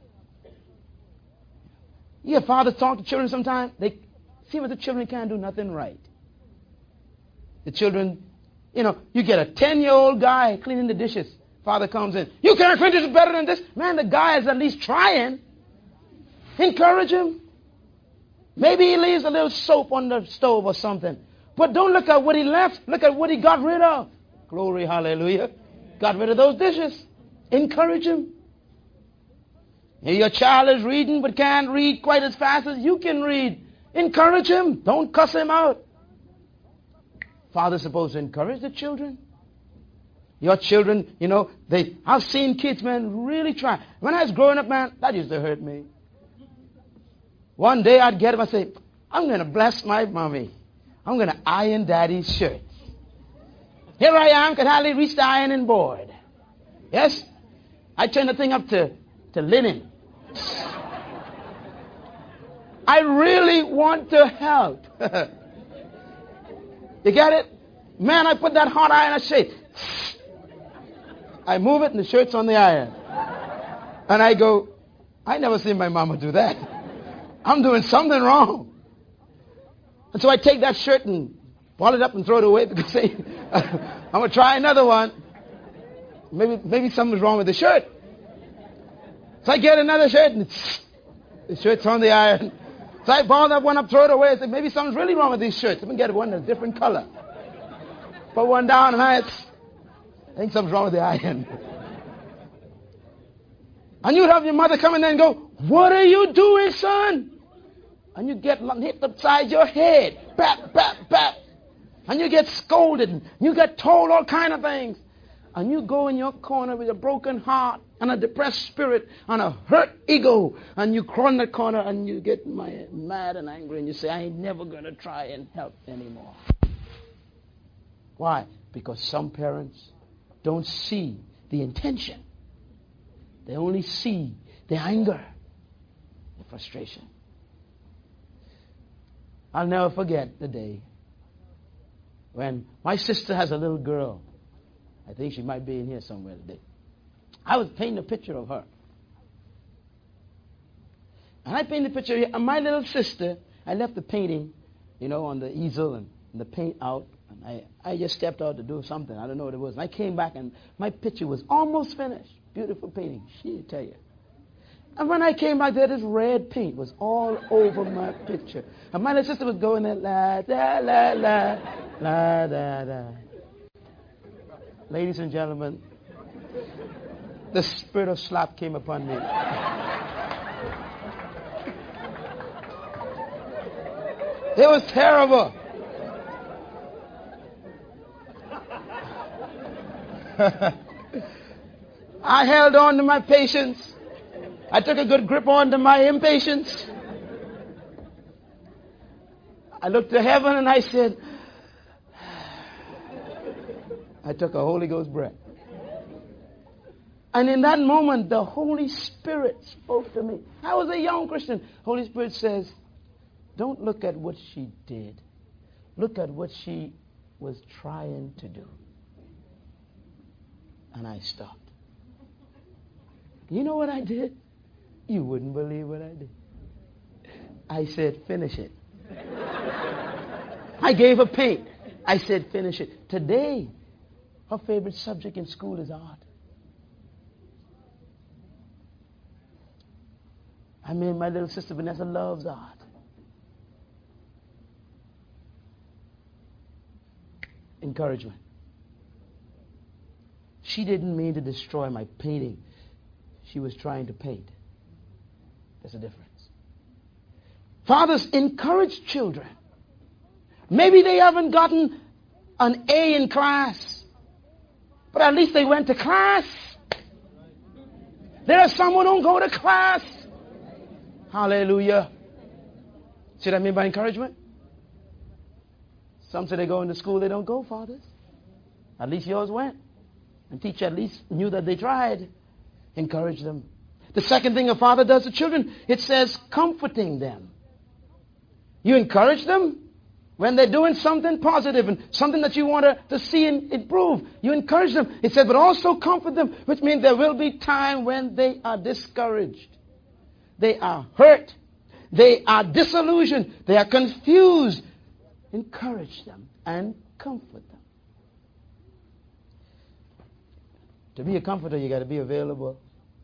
You hear fathers talk to children sometimes. They see what the children can't do nothing right. The children, you know, you get a ten-year-old guy cleaning the dishes. Father comes in. You can't clean this better than this. Man, the guy is at least trying. Encourage him. Maybe he leaves a little soap on the stove or something. But don't look at what he left. Look at what he got rid of. Glory, hallelujah. Got rid of those dishes. Encourage him. If your child is reading but can't read quite as fast as you can read, encourage him. Don't cuss him out. Father's supposed to encourage the children. Your children, you know, they. I've seen kids, man, really try. When I was growing up, man, that used to hurt me. One day I'd get him, I'd say, I'm going to bless my mommy. I'm going to iron daddy's shirt. Here I am, could hardly reach the ironing board. Yes? I turned the thing up to, to linen. I really want to help. You get it? Man, I put that hot iron, I say, I move it and the shirt's on the iron. And I go, I never seen my mama do that. I'm doing something wrong. And so I take that shirt and ball it up and throw it away because I, I'm going to try another one. Maybe maybe something's wrong with the shirt. So I get another shirt and it's, the shirt's on the iron. So I ball that one up, throw it away. I say, maybe something's really wrong with these shirts. Let me get one that's a different color. Put one down and I, I think something's wrong with the iron. And you'd have your mother come in there and go, what are you doing, son? And you get hit upside your head. Bap, bap, bap. And you get scolded. And you get told all kind of things. And you go in your corner with a broken heart and a depressed spirit and a hurt ego. And you crawl in the corner and you get mad and angry. And you say, I ain't never going to try and help anymore. Why? Because some parents don't see the intention. They only see the anger, the frustration. I'll never forget the day when my sister has a little girl. I think she might be in here somewhere today. I was painting a picture of her. And I painted a picture here. And my little sister, I left the painting, you know, on the easel and, and the paint out. And I, I just stepped out to do something. I don't know what it was. And I came back and my picture was almost finished. Beautiful painting. She'll tell you. And when I came back there, this red paint was all over my picture. And my little sister was going there, la, da, la, la, la, da, da. Ladies and gentlemen, the spirit of slap came upon me. It was terrible. I held on to my patience. I took a good grip on to my impatience. I looked to heaven and I said, I took a Holy Ghost breath. And in that moment, the Holy Spirit spoke to me. I was a young Christian. Holy Spirit says, don't look at what she did. Look at what she was trying to do. And I stopped. You know what I did? You wouldn't believe what I did. I said, finish it. I gave her paint. I said, finish it. Today, her favorite subject in school is art. I mean, my little sister Vanessa loves art. Encouragement. She didn't mean to destroy my painting. She was trying to paint. There's a difference. Fathers, encourage children. Maybe they haven't gotten an A in class, but at least they went to class. There are some who don't go to class. Hallelujah. See what I mean by encouragement? Some say they go into school, they don't go, fathers. At least yours went. And teacher at least knew that they tried. Encourage them. The second thing a father does to children, it says comforting them. You encourage them when they're doing something positive and something that you want to, to see and improve. You encourage them. It says, but also comfort them, which means there will be time when they are discouraged. They are hurt. They are disillusioned. They are confused. Encourage them and comfort them. To be a comforter, you got to be available.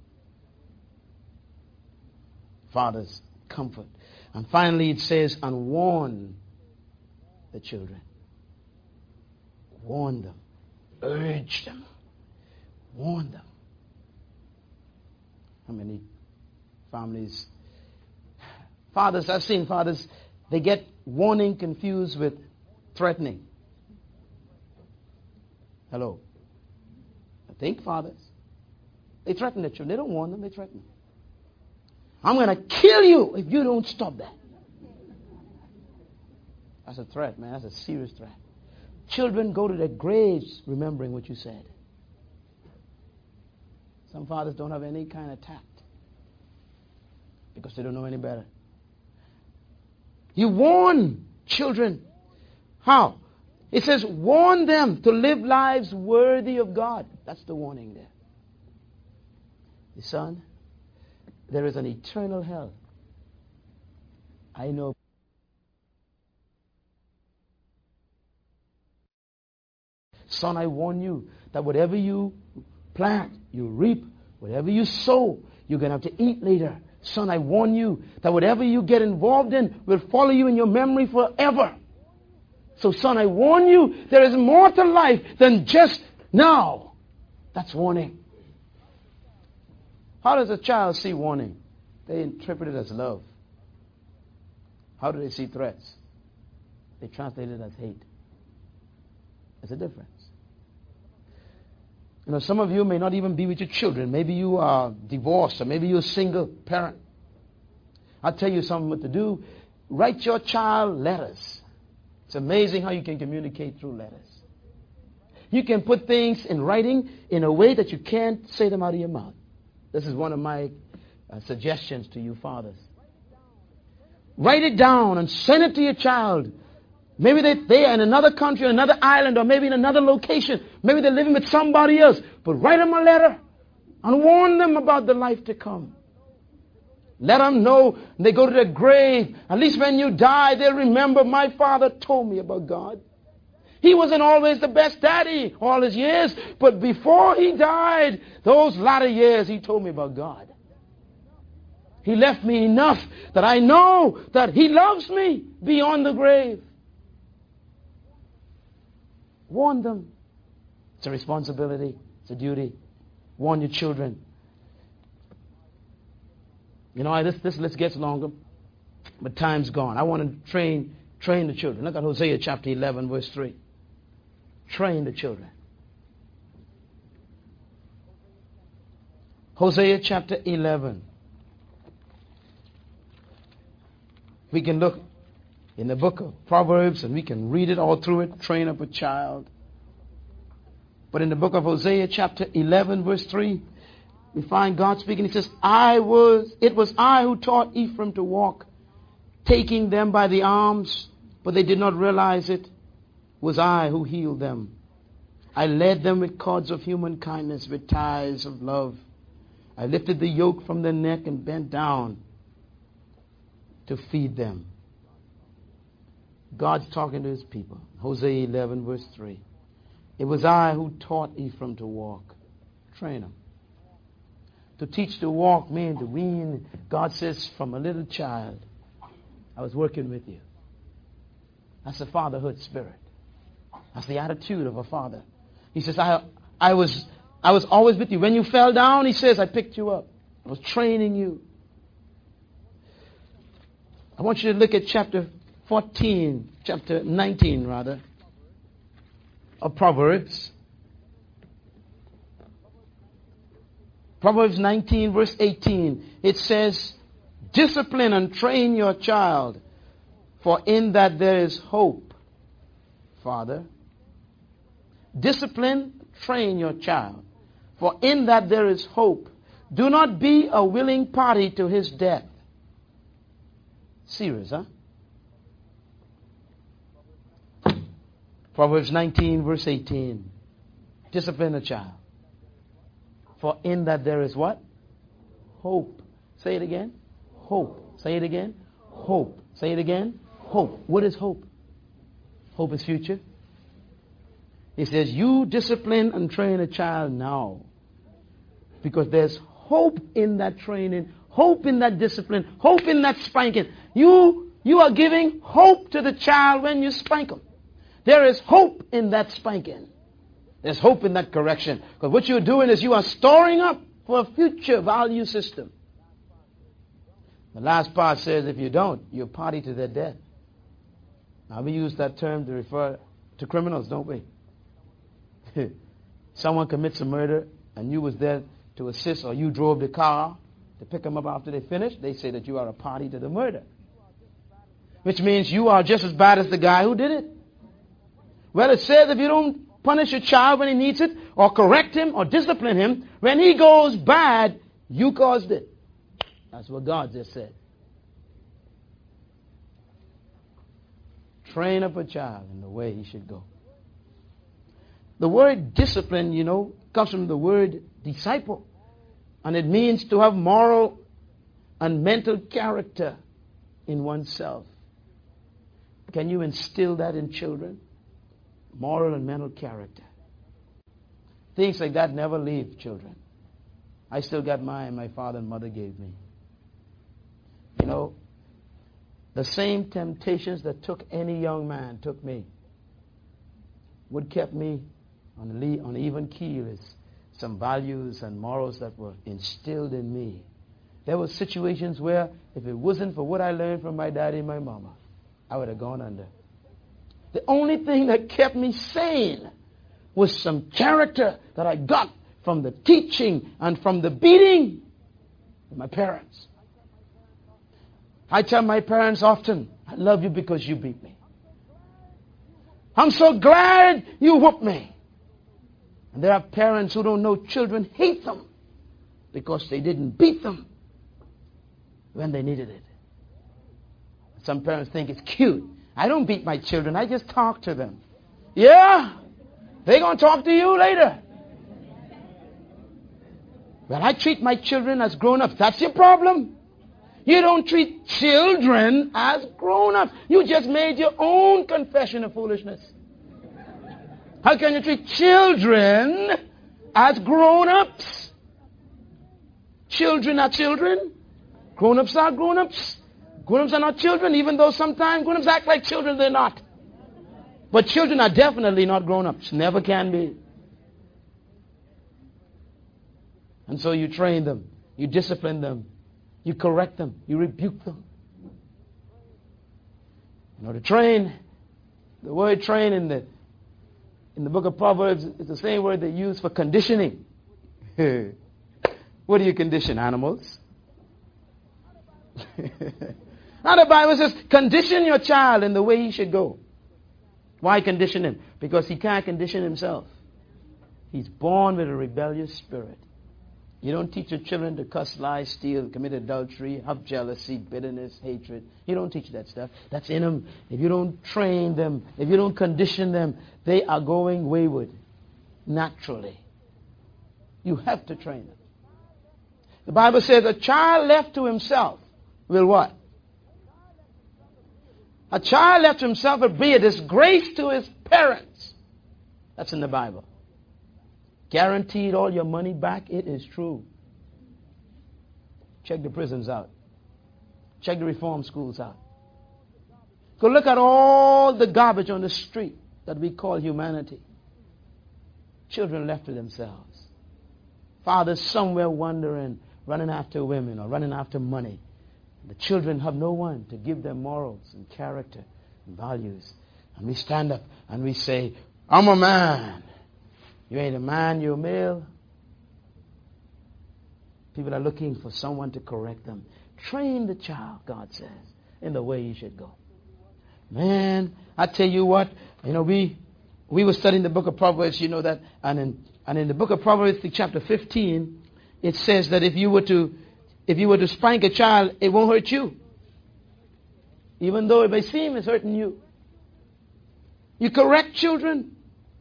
Fathers, comfort. And finally it says, and warn the children. Warn them. Urge them. Warn them. How many families? Fathers, I've seen fathers, they get warning confused with threatening. Hello. I think fathers. They threaten their children. They don't warn them, they threaten them. I'm going to kill you if you don't stop that. That's a threat, man. That's a serious threat. Children go to their graves remembering what you said. Some fathers don't have any kind of tact because they don't know any better. You warn children. How? It says, warn them to live lives worthy of God. That's the warning there. The son, there is an eternal hell. I know. Son, I warn you that whatever you plant, you reap. Whatever you sow, you're going to have to eat later. Son, I warn you that whatever you get involved in will follow you in your memory forever. So, son, I warn you, there is more to life than just now. That's warning. How does a child see warning? They interpret it as love. How do they see threats? They translate it as hate. There's a difference. You know, some of you may not even be with your children. Maybe you are divorced, or maybe you're a single parent. I'll tell you something what to do. Write your child letters. It's amazing how you can communicate through letters. You can put things in writing in a way that you can't say them out of your mouth. This is one of my uh, suggestions to you fathers. Write it down and send it to your child. Maybe they, they are in another country, another island, or maybe in another location. Maybe they're living with somebody else. But write them a letter and warn them about the life to come. Let them know when they go to their grave. At least when you die, they'll remember my father told me about God. He wasn't always the best daddy all his years, but before he died, those latter years, he told me about God. He left me enough that I know that he loves me beyond the grave. Warn them. It's a responsibility. It's a duty. Warn your children. You know, this, this list gets longer, but time's gone. I want to train, train the children. Look at Hosea chapter eleven, verse three. Train the children. Hosea chapter eleven. We can look in the book of Proverbs and we can read it all through it, train up a child. But in the book of Hosea chapter eleven, verse three, we find God speaking. He says, I was, it was I who taught Ephraim to walk, taking them by the arms, but they did not realize it. It was I who healed them. I led them with cords of human kindness, with ties of love. I lifted the yoke from their neck and bent down to feed them. God's talking to his people. Hosea eleven, verse three. It was I who taught Ephraim to walk. Train him. To teach to walk means to wean. God says, from a little child, I was working with you. That's the fatherhood spirit. That's the attitude of a father. He says, I, I was, I was always with you. When you fell down, he says, I picked you up. I was training you. I want you to look at chapter fourteen, chapter nineteen rather, of Proverbs. Proverbs nineteen, verse eighteen. It says, discipline and train your child, for in that there is hope. Father, discipline, train your child, for in that there is hope. Do not be a willing party to his death. Serious, huh? Proverbs nineteen, verse eighteen. Discipline a child. For in that there is what? Hope. Say it again. Hope. Say it again. Hope. Say it again. Hope. What is hope? Hope is future. He says, you discipline and train a child now. Because there's hope in that training, hope in that discipline, hope in that spanking. You, you are giving hope to the child when you spank him. There is hope in that spanking. There's hope in that correction. Because what you're doing is you are storing up for a future value system. The last part says if you don't, you're party to their death. Now we use that term to refer to criminals, don't we? Someone commits a murder and you was there to assist, or you drove the car to pick them up after they finished. They say that you are a party to the murder. Which means you are just as bad as the guy who did it. Well, it says if you don't punish your child when he needs it, or correct him, or discipline him, when he goes bad, you caused it. That's what God just said. Train up a child in the way he should go. The word discipline, you know, comes from the word disciple. And it means to have moral and mental character in oneself. Can you instill that in children? Moral and mental character. Things like that never leave children. I still got mine my father and mother gave me. You know, the same temptations that took any young man took me. What kept me on the on even keel is some values and morals that were instilled in me. There were situations where if it wasn't for what I learned from my daddy and my mama, I would have gone under. The only thing that kept me sane was some character that I got from the teaching and from the beating of my parents. I tell my parents often, I love you because you beat me. I'm so glad you whooped me. And there are parents who don't know children hate them because they didn't beat them when they needed it. Some parents think it's cute. I don't beat my children. I just talk to them. Yeah? They're going to talk to you later. Well, I treat my children as grown-ups. That's your problem. You don't treat children as grown-ups. You just made your own confession of foolishness. How can you treat children as grown-ups? Children are children. Grown-ups are grown-ups. Grown-ups are not children, even though sometimes grown-ups act like children, they're not. But children are definitely not grown-ups. Never can be. And so you train them. You discipline them. You correct them. You rebuke them. You know, to train, the word train in the in the book of Proverbs is the same word they use for conditioning. What do you condition? Animals? Now the Bible says, condition your child in the way he should go. Why condition him? Because he can't condition himself. He's born with a rebellious spirit. You don't teach your children to cuss, lie, steal, commit adultery, have jealousy, bitterness, hatred. You don't teach that stuff. That's in them. If you don't train them, if you don't condition them, they are going wayward naturally. You have to train them. The Bible says a child left to himself will what? A child left to himself will be a disgrace to his parents. That's in the Bible. Guaranteed all your money back, it is true. Check the prisons out. Check the reform schools out. Go look at all the garbage on the street that we call humanity. Children left to themselves. Fathers somewhere wandering, running after women or running after money. The children have no one to give them morals and character and values. And we stand up and we say, I'm a man. You ain't a man, you're a male. People are looking for someone to correct them. Train the child, God says, in the way he should go. Man, I tell you what, you know, we we were studying the book of Proverbs, you know that, and in and in the book of Proverbs, chapter fifteen, it says that if you were to if you were to spank a child, it won't hurt you. Even though it may seem it's hurting you. You correct children.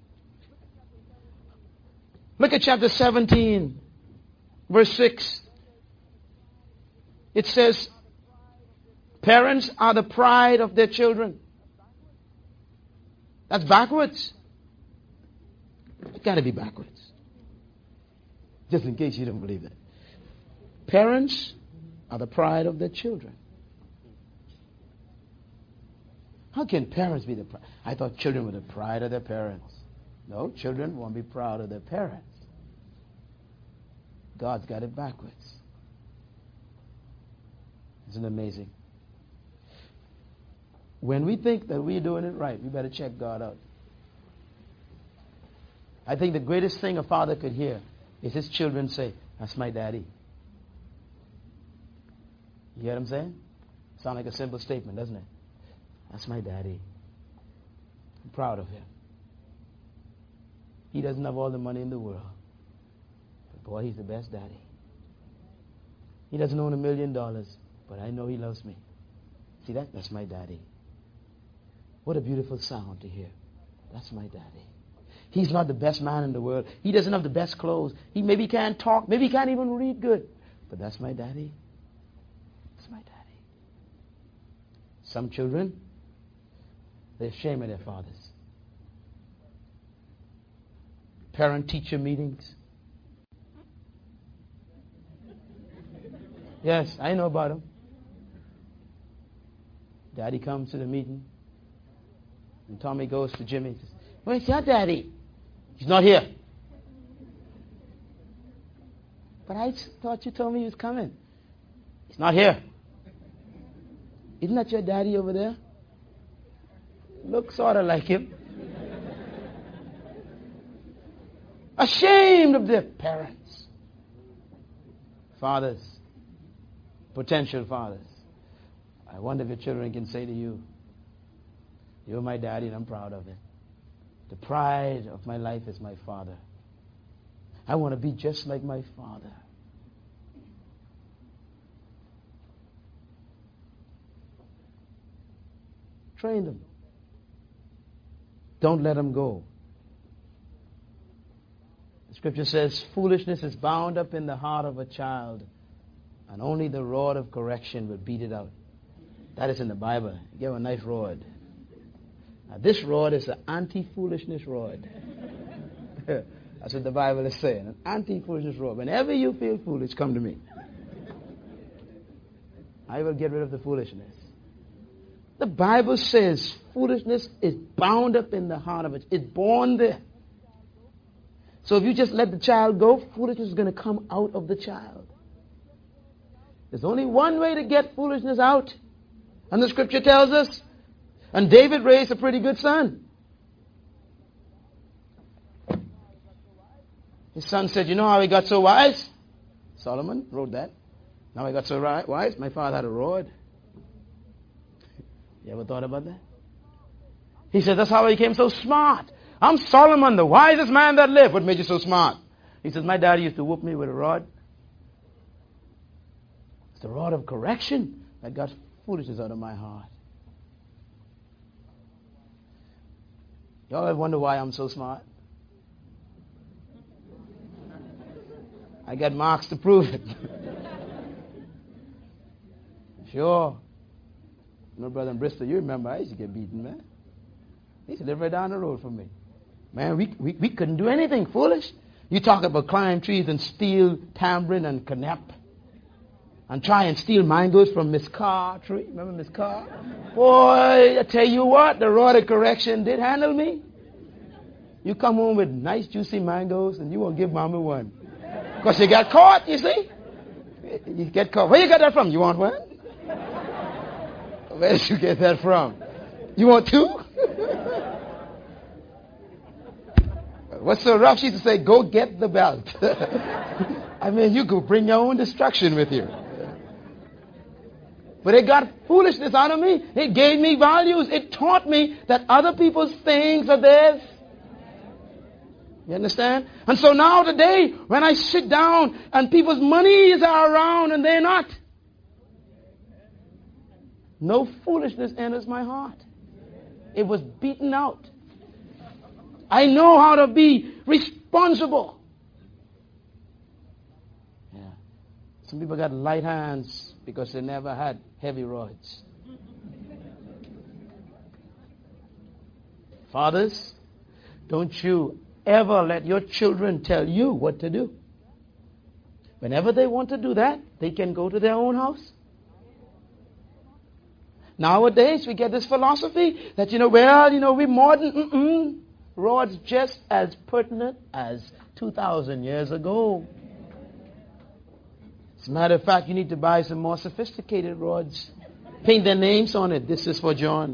Look at chapter seventeen, verse six. It says, parents are the pride of their children. That's backwards. It's got to be backwards. Just in case you don't believe that. Parents are the pride of their children. How can parents be the pride? I thought children were the pride of their parents. No, children won't be proud of their parents. God's got it backwards. Isn't it amazing? When we think that we're doing it right, we better check God out. I think the greatest thing a father could hear is his children say, that's my daddy. You hear what I'm saying? Sound like a simple statement, doesn't it? That's my daddy. I'm proud of him. He doesn't have all the money in the world. But boy, he's the best daddy. He doesn't own a million dollars, but I know he loves me. See that? That's my daddy. What a beautiful sound to hear. That's my daddy. He's not the best man in the world. He doesn't have the best clothes. He maybe can't talk. Maybe he can't even read good. But that's my daddy. That's my daddy. Some children, they're ashamed of their fathers. Parent-teacher meetings. Yes, I know about them. Daddy comes to the meeting, and Tommy goes to Jimmy and says, "Where's your daddy?" "He's not here." "But I thought you told me he was coming." "He's not here." "Isn't that your daddy over there?" "Looks sort of like him." Ashamed of their parents. Fathers, potential fathers, I wonder if your children can say to you, "You're my daddy and I'm proud of it. The pride of my life is my father. I want to be just like my father." Train them. Don't let them go. The scripture says, foolishness is bound up in the heart of a child, and only the rod of correction will beat it out. That is in the Bible. Give him a nice rod. Now, this rod is an anti-foolishness rod. That's what the Bible is saying. An anti-foolishness rod. Whenever you feel foolish, come to me. I will get rid of the foolishness. The Bible says foolishness is bound up in the heart of it. It's born there. So if you just let the child go, foolishness is going to come out of the child. There's only one way to get foolishness out. And the scripture tells us, and David raised a pretty good son. His son said, "You know how he got so wise?" Solomon wrote that. "Now he got so wise, my father had a rod." You ever thought about that? He said, "That's how he became so smart. I'm Solomon, the wisest man that lived. What made you so smart?" He says, "My daddy used to whoop me with a rod. It's the rod of correction that got foolishness out of my heart." Y'all ever wonder why I'm so smart? I got marks to prove it. Sure. My brother in Bristol, you remember I used to get beaten, man. He used to live right down the road from me. Man, we, we, we couldn't do anything foolish. You talk about climb trees and steal tambourine and canap. And try and steal mangoes from Miss Carr tree. Remember Miss Carr? Boy, I tell you what, the rod of correction did handle me. You come home with nice juicy mangoes and you won't give Mama one. Because you got caught, you see. You get caught. Where you got that from? You want one? Where did you get that from? You want two? What's so rough? She used to say, "Go get the belt." I mean, you could bring your own destruction with you. But it got foolishness out of me. It gave me values. It taught me that other people's things are theirs. You understand? And so now today, when I sit down and people's monies are around and they're not, no foolishness enters my heart. It was beaten out. I know how to be responsible. Yeah. Some people got light hands because they never had heavy rods. Fathers, don't you ever let your children tell you what to do. Whenever they want to do that, they can go to their own house. Nowadays, we get this philosophy that, you know, well, you know, we're modern. Mm-mm. Rod's just as pertinent as two thousand years ago. As a matter of fact, you need to buy some more sophisticated rods. Paint their names on it. This is for John.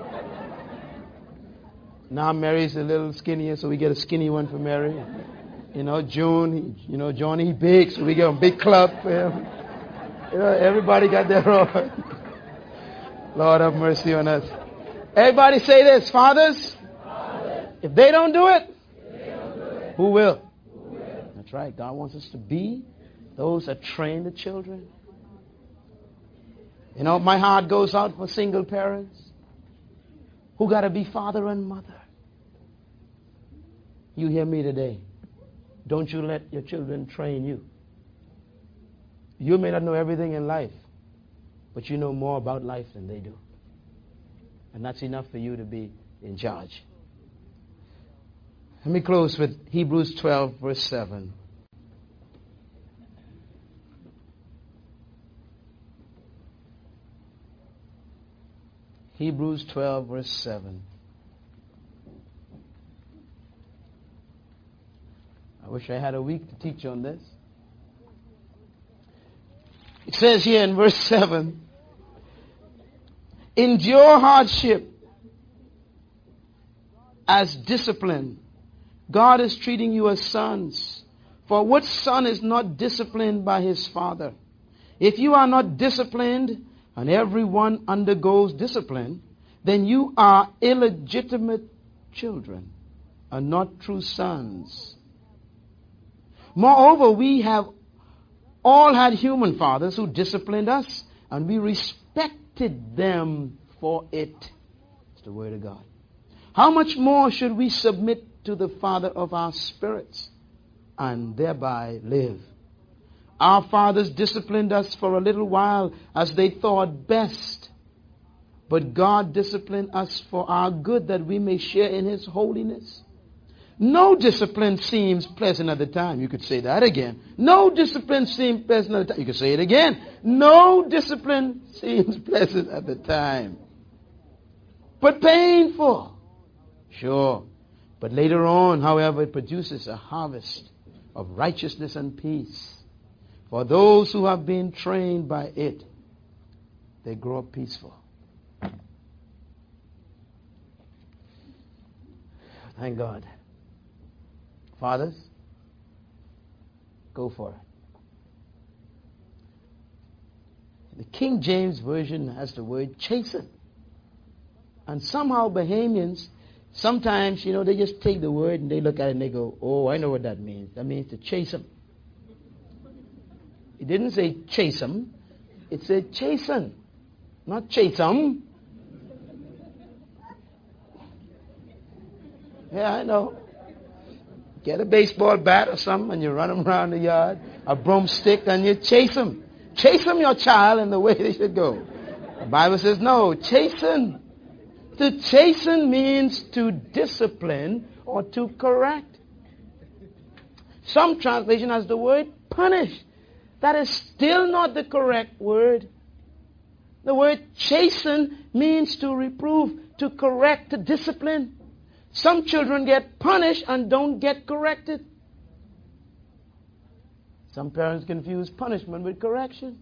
Now Mary's a little skinnier, so we get a skinny one for Mary. You know, June, you know, Johnny big, so we get a big club for him. You know, everybody got their rod. Lord have mercy on us. Everybody say this, fathers. Fathers. If they don't do it, they don't do Who will? That's right. God wants us to be those that train the children. You know, my heart goes out for single parents who got to be father and mother. You hear me today. Don't you let your children train you. You may not know everything in life, but you know more about life than they do. And that's enough for you to be in charge. Let me close with Hebrews twelve, verse seven. Hebrews twelve, verse seven. I wish I had a week to teach on this. It says here in verse seven, endure hardship as discipline. God is treating you as sons. For what son is not disciplined by his father? If you are not disciplined, and everyone undergoes discipline, then you are illegitimate children and not true sons. Moreover, we have all had human fathers who disciplined us, and we respected them for it. It's the word of God. How much more should we submit to the Father of our spirits and thereby live? Our fathers disciplined us for a little while as they thought best. But God disciplined us for our good, that we may share in his holiness. No discipline seems pleasant at the time. You could say that again. No discipline seems pleasant at the time. You could say it again. No discipline seems pleasant at the time, but painful. Sure. But later on, however, it produces a harvest of righteousness and peace. For those who have been trained by it, they grow up peaceful. Thank God. Fathers, go for it. The King James Version has the word chasten. And somehow Bahamians, sometimes, you know, they just take the word and they look at it and they go, oh, I know what that means. That means to chase them. It didn't say chase them. It said chasten, not chase them. Yeah, I know. Get a baseball bat or something and you run them around the yard, a broomstick, and you chase them. Chase them, your child, in the way they should go. The Bible says, no, chasten. To chasten means to discipline or to correct. Some translation has the word punish. That is still not the correct word. The word chasten means to reprove, to correct, to discipline. Some children get punished and don't get corrected. Some parents confuse punishment with correction.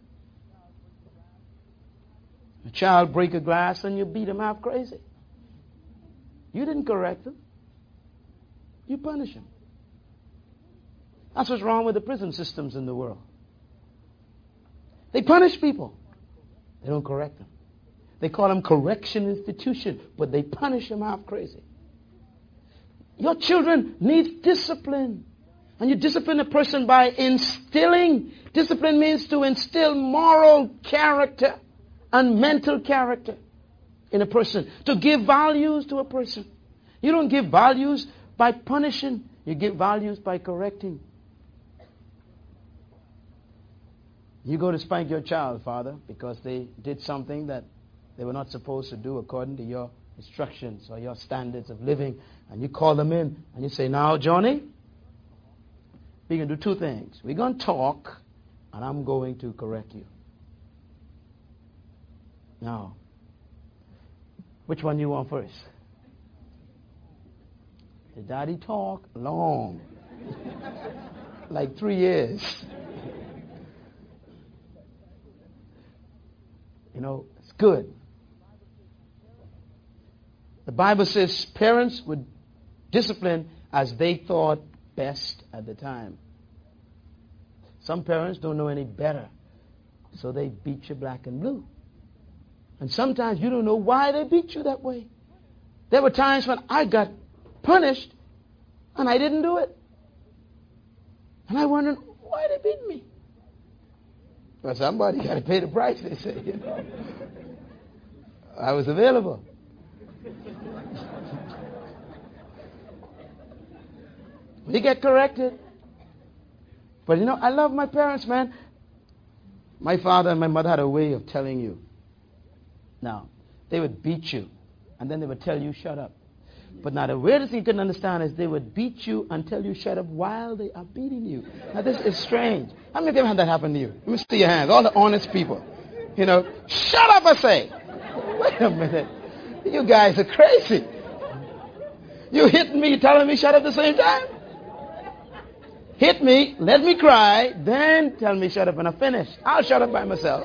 A child break a glass and you beat him half crazy. You didn't correct him. You punish him. That's what's wrong with the prison systems in the world. They punish people. They don't correct them. They call them correction institution, but they punish them half crazy. Your children need discipline. And you discipline a person by instilling. Discipline means to instill moral character and mental character in a person. To give values to a person. You don't give values by punishing. You give values by correcting. You go to spank your child, father, because they did something that they were not supposed to do according to your instructions or your standards of living. And you call them in and you say, now, Johnny, we're going to do two things. We're going to talk and I'm going to correct you. Now, which one you want first? Did daddy talk? Long. Like three years. You know, it's good. The Bible says parents would discipline as they thought best at the time. Some parents don't know any better, so they beat you black and blue. And sometimes you don't know why they beat you that way. There were times when I got punished and I didn't do it. And I wondered, why they beat me? Well, somebody got to pay the price, they say, you know. I was available. We get corrected. But you know, I love my parents, man. My father and my mother had a way of telling you. Now, they would beat you, and then they would tell you, shut up. But now the weirdest thing you couldn't understand is they would beat you and tell you shut up while they are beating you. Now this is strange. How many of you ever had that happen to you? Let me see your hands. All the honest people. You know, shut up, I say. Wait a minute. You guys are crazy. You hit me telling me shut up at the same time? Hit me, let me cry, then tell me shut up and I finish. I'll shut up by myself.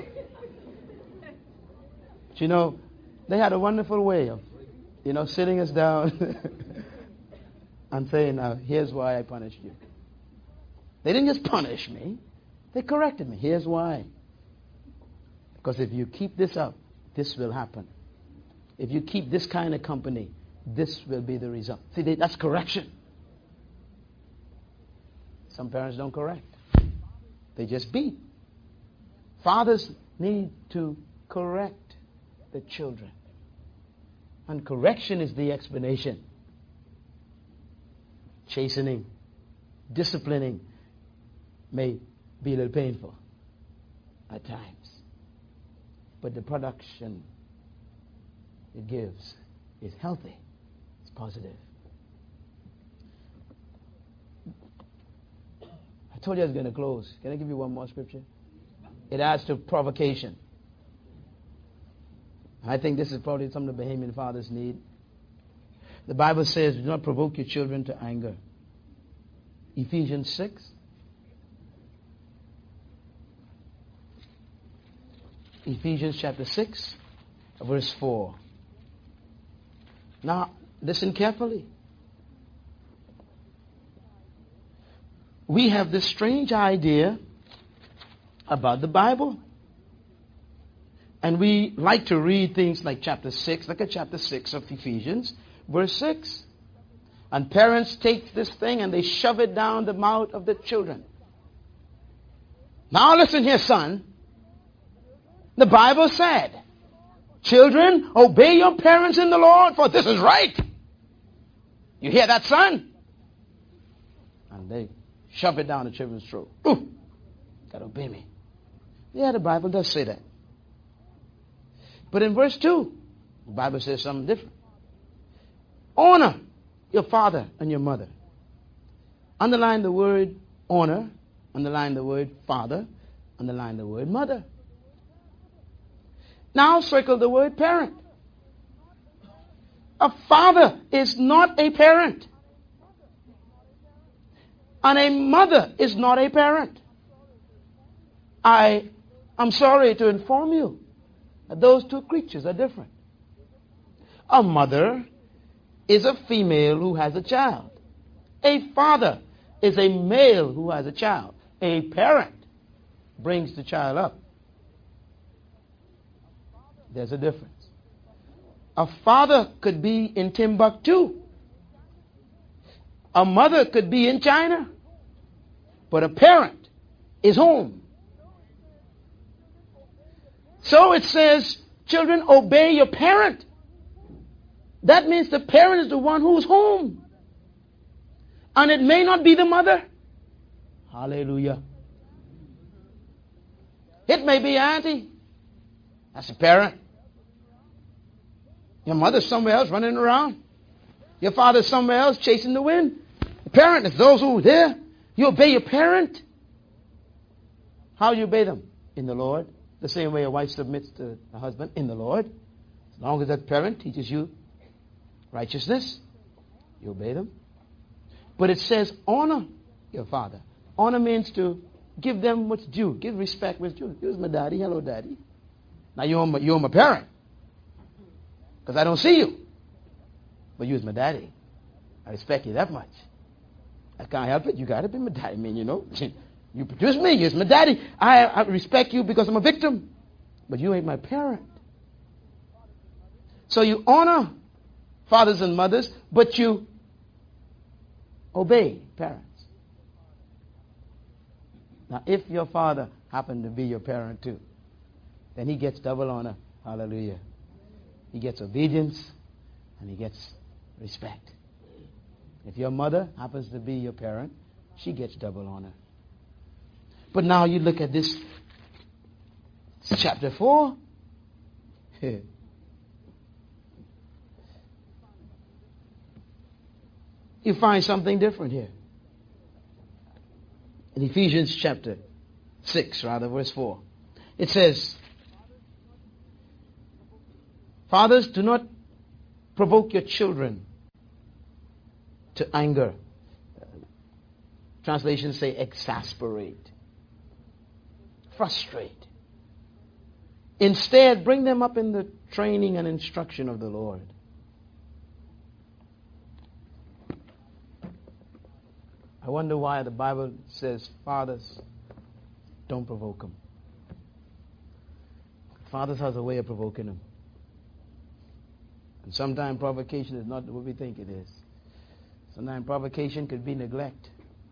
But you know, they had a wonderful way of, you know, sitting us down and saying, now, here's why I punished you. They didn't just punish me. They corrected me. Here's why. Because if you keep this up, this will happen. If you keep this kind of company, this will be the result. See, they, that's correction. Some parents don't correct. They just beat. Fathers need to correct the children. And correction is the explanation. Chastening, disciplining may be a little painful at times. But the production it gives is healthy. It's positive. I told you I was going to close. Can I give you one more scripture? It adds to provocation. I think this is probably something the Bahamian fathers need. The Bible says, do not provoke your children to anger. Ephesians six. Ephesians chapter six, verse four. Now, listen carefully. We have this strange idea about the Bible. And we like to read things like chapter six. Look at chapter six of Ephesians, verse six. And parents take this thing and they shove it down the mouth of the children. Now listen here, son. The Bible said, children, obey your parents in the Lord, for this is right. You hear that, son? And they shove it down the children's throat. Ooh, gotta obey me. Yeah, the Bible does say that. But in verse two, the Bible says something different. Honor your father and your mother. Underline the word honor. Underline the word father. Underline the word mother. Now circle the word parent. A father is not a parent. And a mother is not a parent. I am sorry to inform you that those two creatures are different. A mother is a female who has a child. A father is a male who has a child. A parent brings the child up. There's a difference. A father could be in Timbuktu. A mother could be in China. But a parent is home. So it says, children, obey your parent. That means the parent is the one who's home. And it may not be the mother. Hallelujah. It may be auntie. That's a parent. Your mother's somewhere else running around. Your father's somewhere else chasing the wind. The parent is those who are there. You obey your parent. How do you obey them? In the Lord. The same way a wife submits to a husband. In the Lord. As long as that parent teaches you righteousness, you obey them. But it says honor your father. Honor means to give them what's due. Give respect what's due. Here's my daddy. Hello, daddy. Now you're my, you're my parent. Because I don't see you. But you're my daddy. I respect you that much. I can't help it. You got to be my daddy. I mean, you know, you produce me. You're my daddy. I, I respect you because I'm a victim. But you ain't my parent. So you honor fathers and mothers, but you obey parents. Now, if your father happened to be your parent too, then he gets double honor. Hallelujah. He gets obedience and he gets respect. If your mother happens to be your parent, she gets double honor. But now you look at this chapter four. You find something different here. In Ephesians chapter six, rather, verse four. It says, fathers, do not provoke your children to anger. Translations say exasperate, frustrate. Instead, bring them up in the training and instruction of the Lord. I wonder why the Bible says, fathers, don't provoke them. Fathers has a way of provoking them. And sometimes provocation is not what we think it is. Sometimes provocation could be neglect.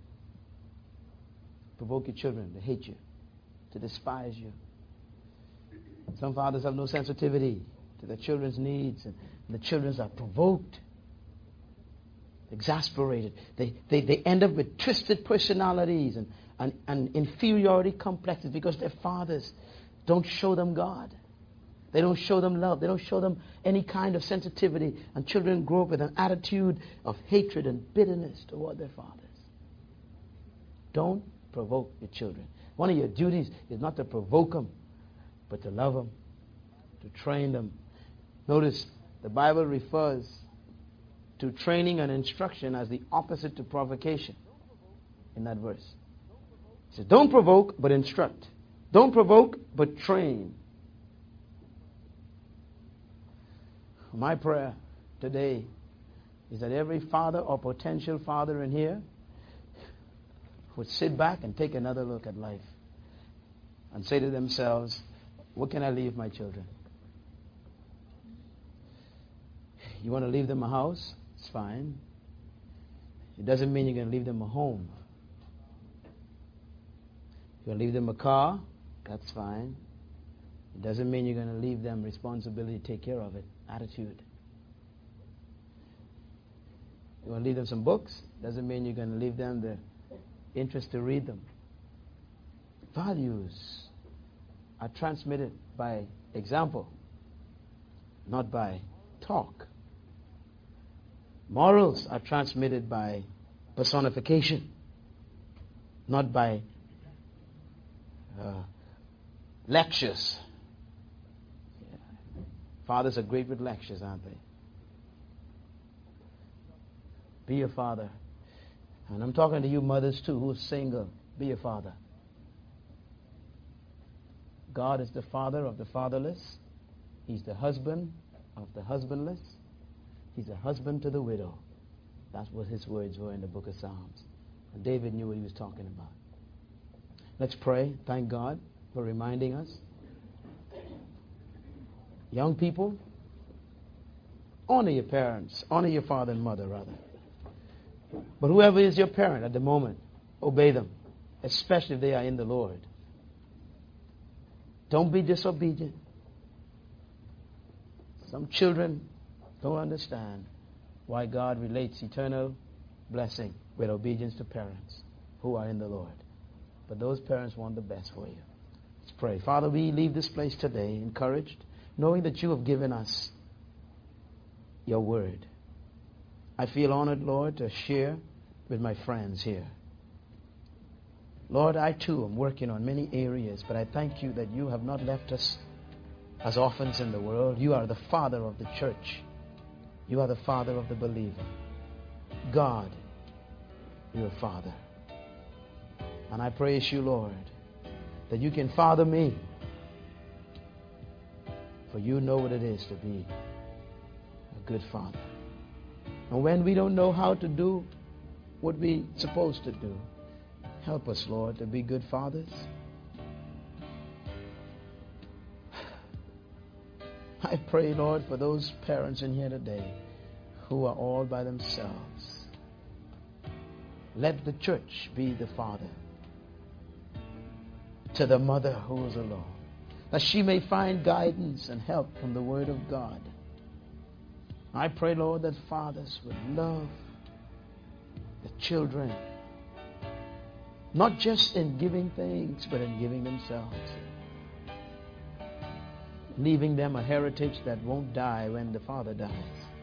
Provoke your children to hate you, to despise you. Some fathers have no sensitivity to their children's needs, and the children are provoked, exasperated. They, they, they end up with twisted personalities and, and, and inferiority complexes because their fathers don't show them God. They don't show them love. They don't show them any kind of sensitivity. And children grow up with an attitude of hatred and bitterness toward their fathers. Don't provoke your children. One of your duties is not to provoke them, but to love them, to train them. Notice the Bible refers to training and instruction as the opposite to provocation in that verse. It says, don't provoke, but instruct. Don't provoke, but train. My prayer today is that every father or potential father in here would sit back and take another look at life and say to themselves, what can I leave my children? You want to leave them a house? It's fine. It doesn't mean you're going to leave them a home. You're going to leave them a car? That's fine. It doesn't mean you're going to leave them responsibility to take care of it. Attitude. You want to leave them some books? Doesn't mean you're going to leave them the interest to read them. Values are transmitted by example, not by talk. Morals are transmitted by personification, not by uh, lectures. Yeah. Fathers are great with lectures, aren't they? Be a father. And I'm talking to you mothers too, who's single. Be a father. God is the father of the fatherless. He's the husband of the husbandless. He's a husband to the widow. That's what his words were in the book of Psalms. And David knew what he was talking about. Let's pray. Thank God for reminding us. Young people, honor your parents. Honor your father and mother, rather. But whoever is your parent at the moment, obey them, especially if they are in the Lord. Don't be disobedient. Some children don't understand why God relates eternal blessing with obedience to parents who are in the Lord. But those parents want the best for you. Let's pray. Father, we leave this place today encouraged, knowing that you have given us your word. I feel honored, Lord, to share with my friends here. Lord, I too am working on many areas, but I thank you that you have not left us as orphans in the world. You are the Father of the church. You are the Father of the believer. God, your Father. And I praise you, Lord, that you can father me, for you know what it is to be a good father. And when we don't know how to do what we're supposed to do, help us, Lord, to be good fathers. I pray, Lord, for those parents in here today who are all by themselves. Let the church be the father. to the mother who is alone, that she may find guidance and help from the Word of God. I pray, Lord, that fathers would love the children, not just in giving things, but in giving themselves, leaving them a heritage that won't die when the father dies,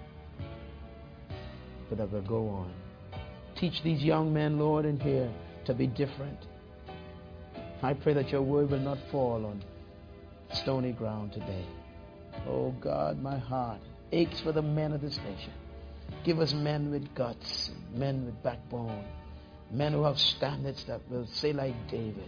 but that will go on. Teach these young men, Lord, in here to be different. I pray that your word will not fall on stony ground today. Oh God, my heart aches for the men of this nation. Give us men with guts, men with backbone, men who have standards that will say like David,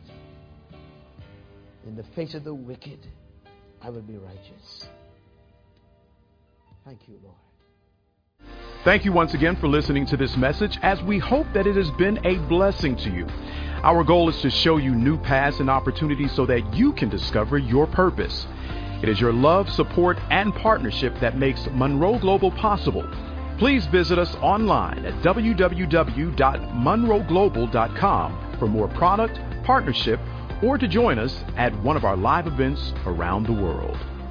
in the face of the wicked, I will be righteous. Thank you, Lord. Thank you once again for listening to this message, as we hope that it has been a blessing to you. Our goal is to show you new paths and opportunities so that you can discover your purpose. It is your love, support, and partnership that makes Monroe Global possible. Please visit us online at w w w dot monroe global dot com for more product, partnership, or to join us at one of our live events around the world.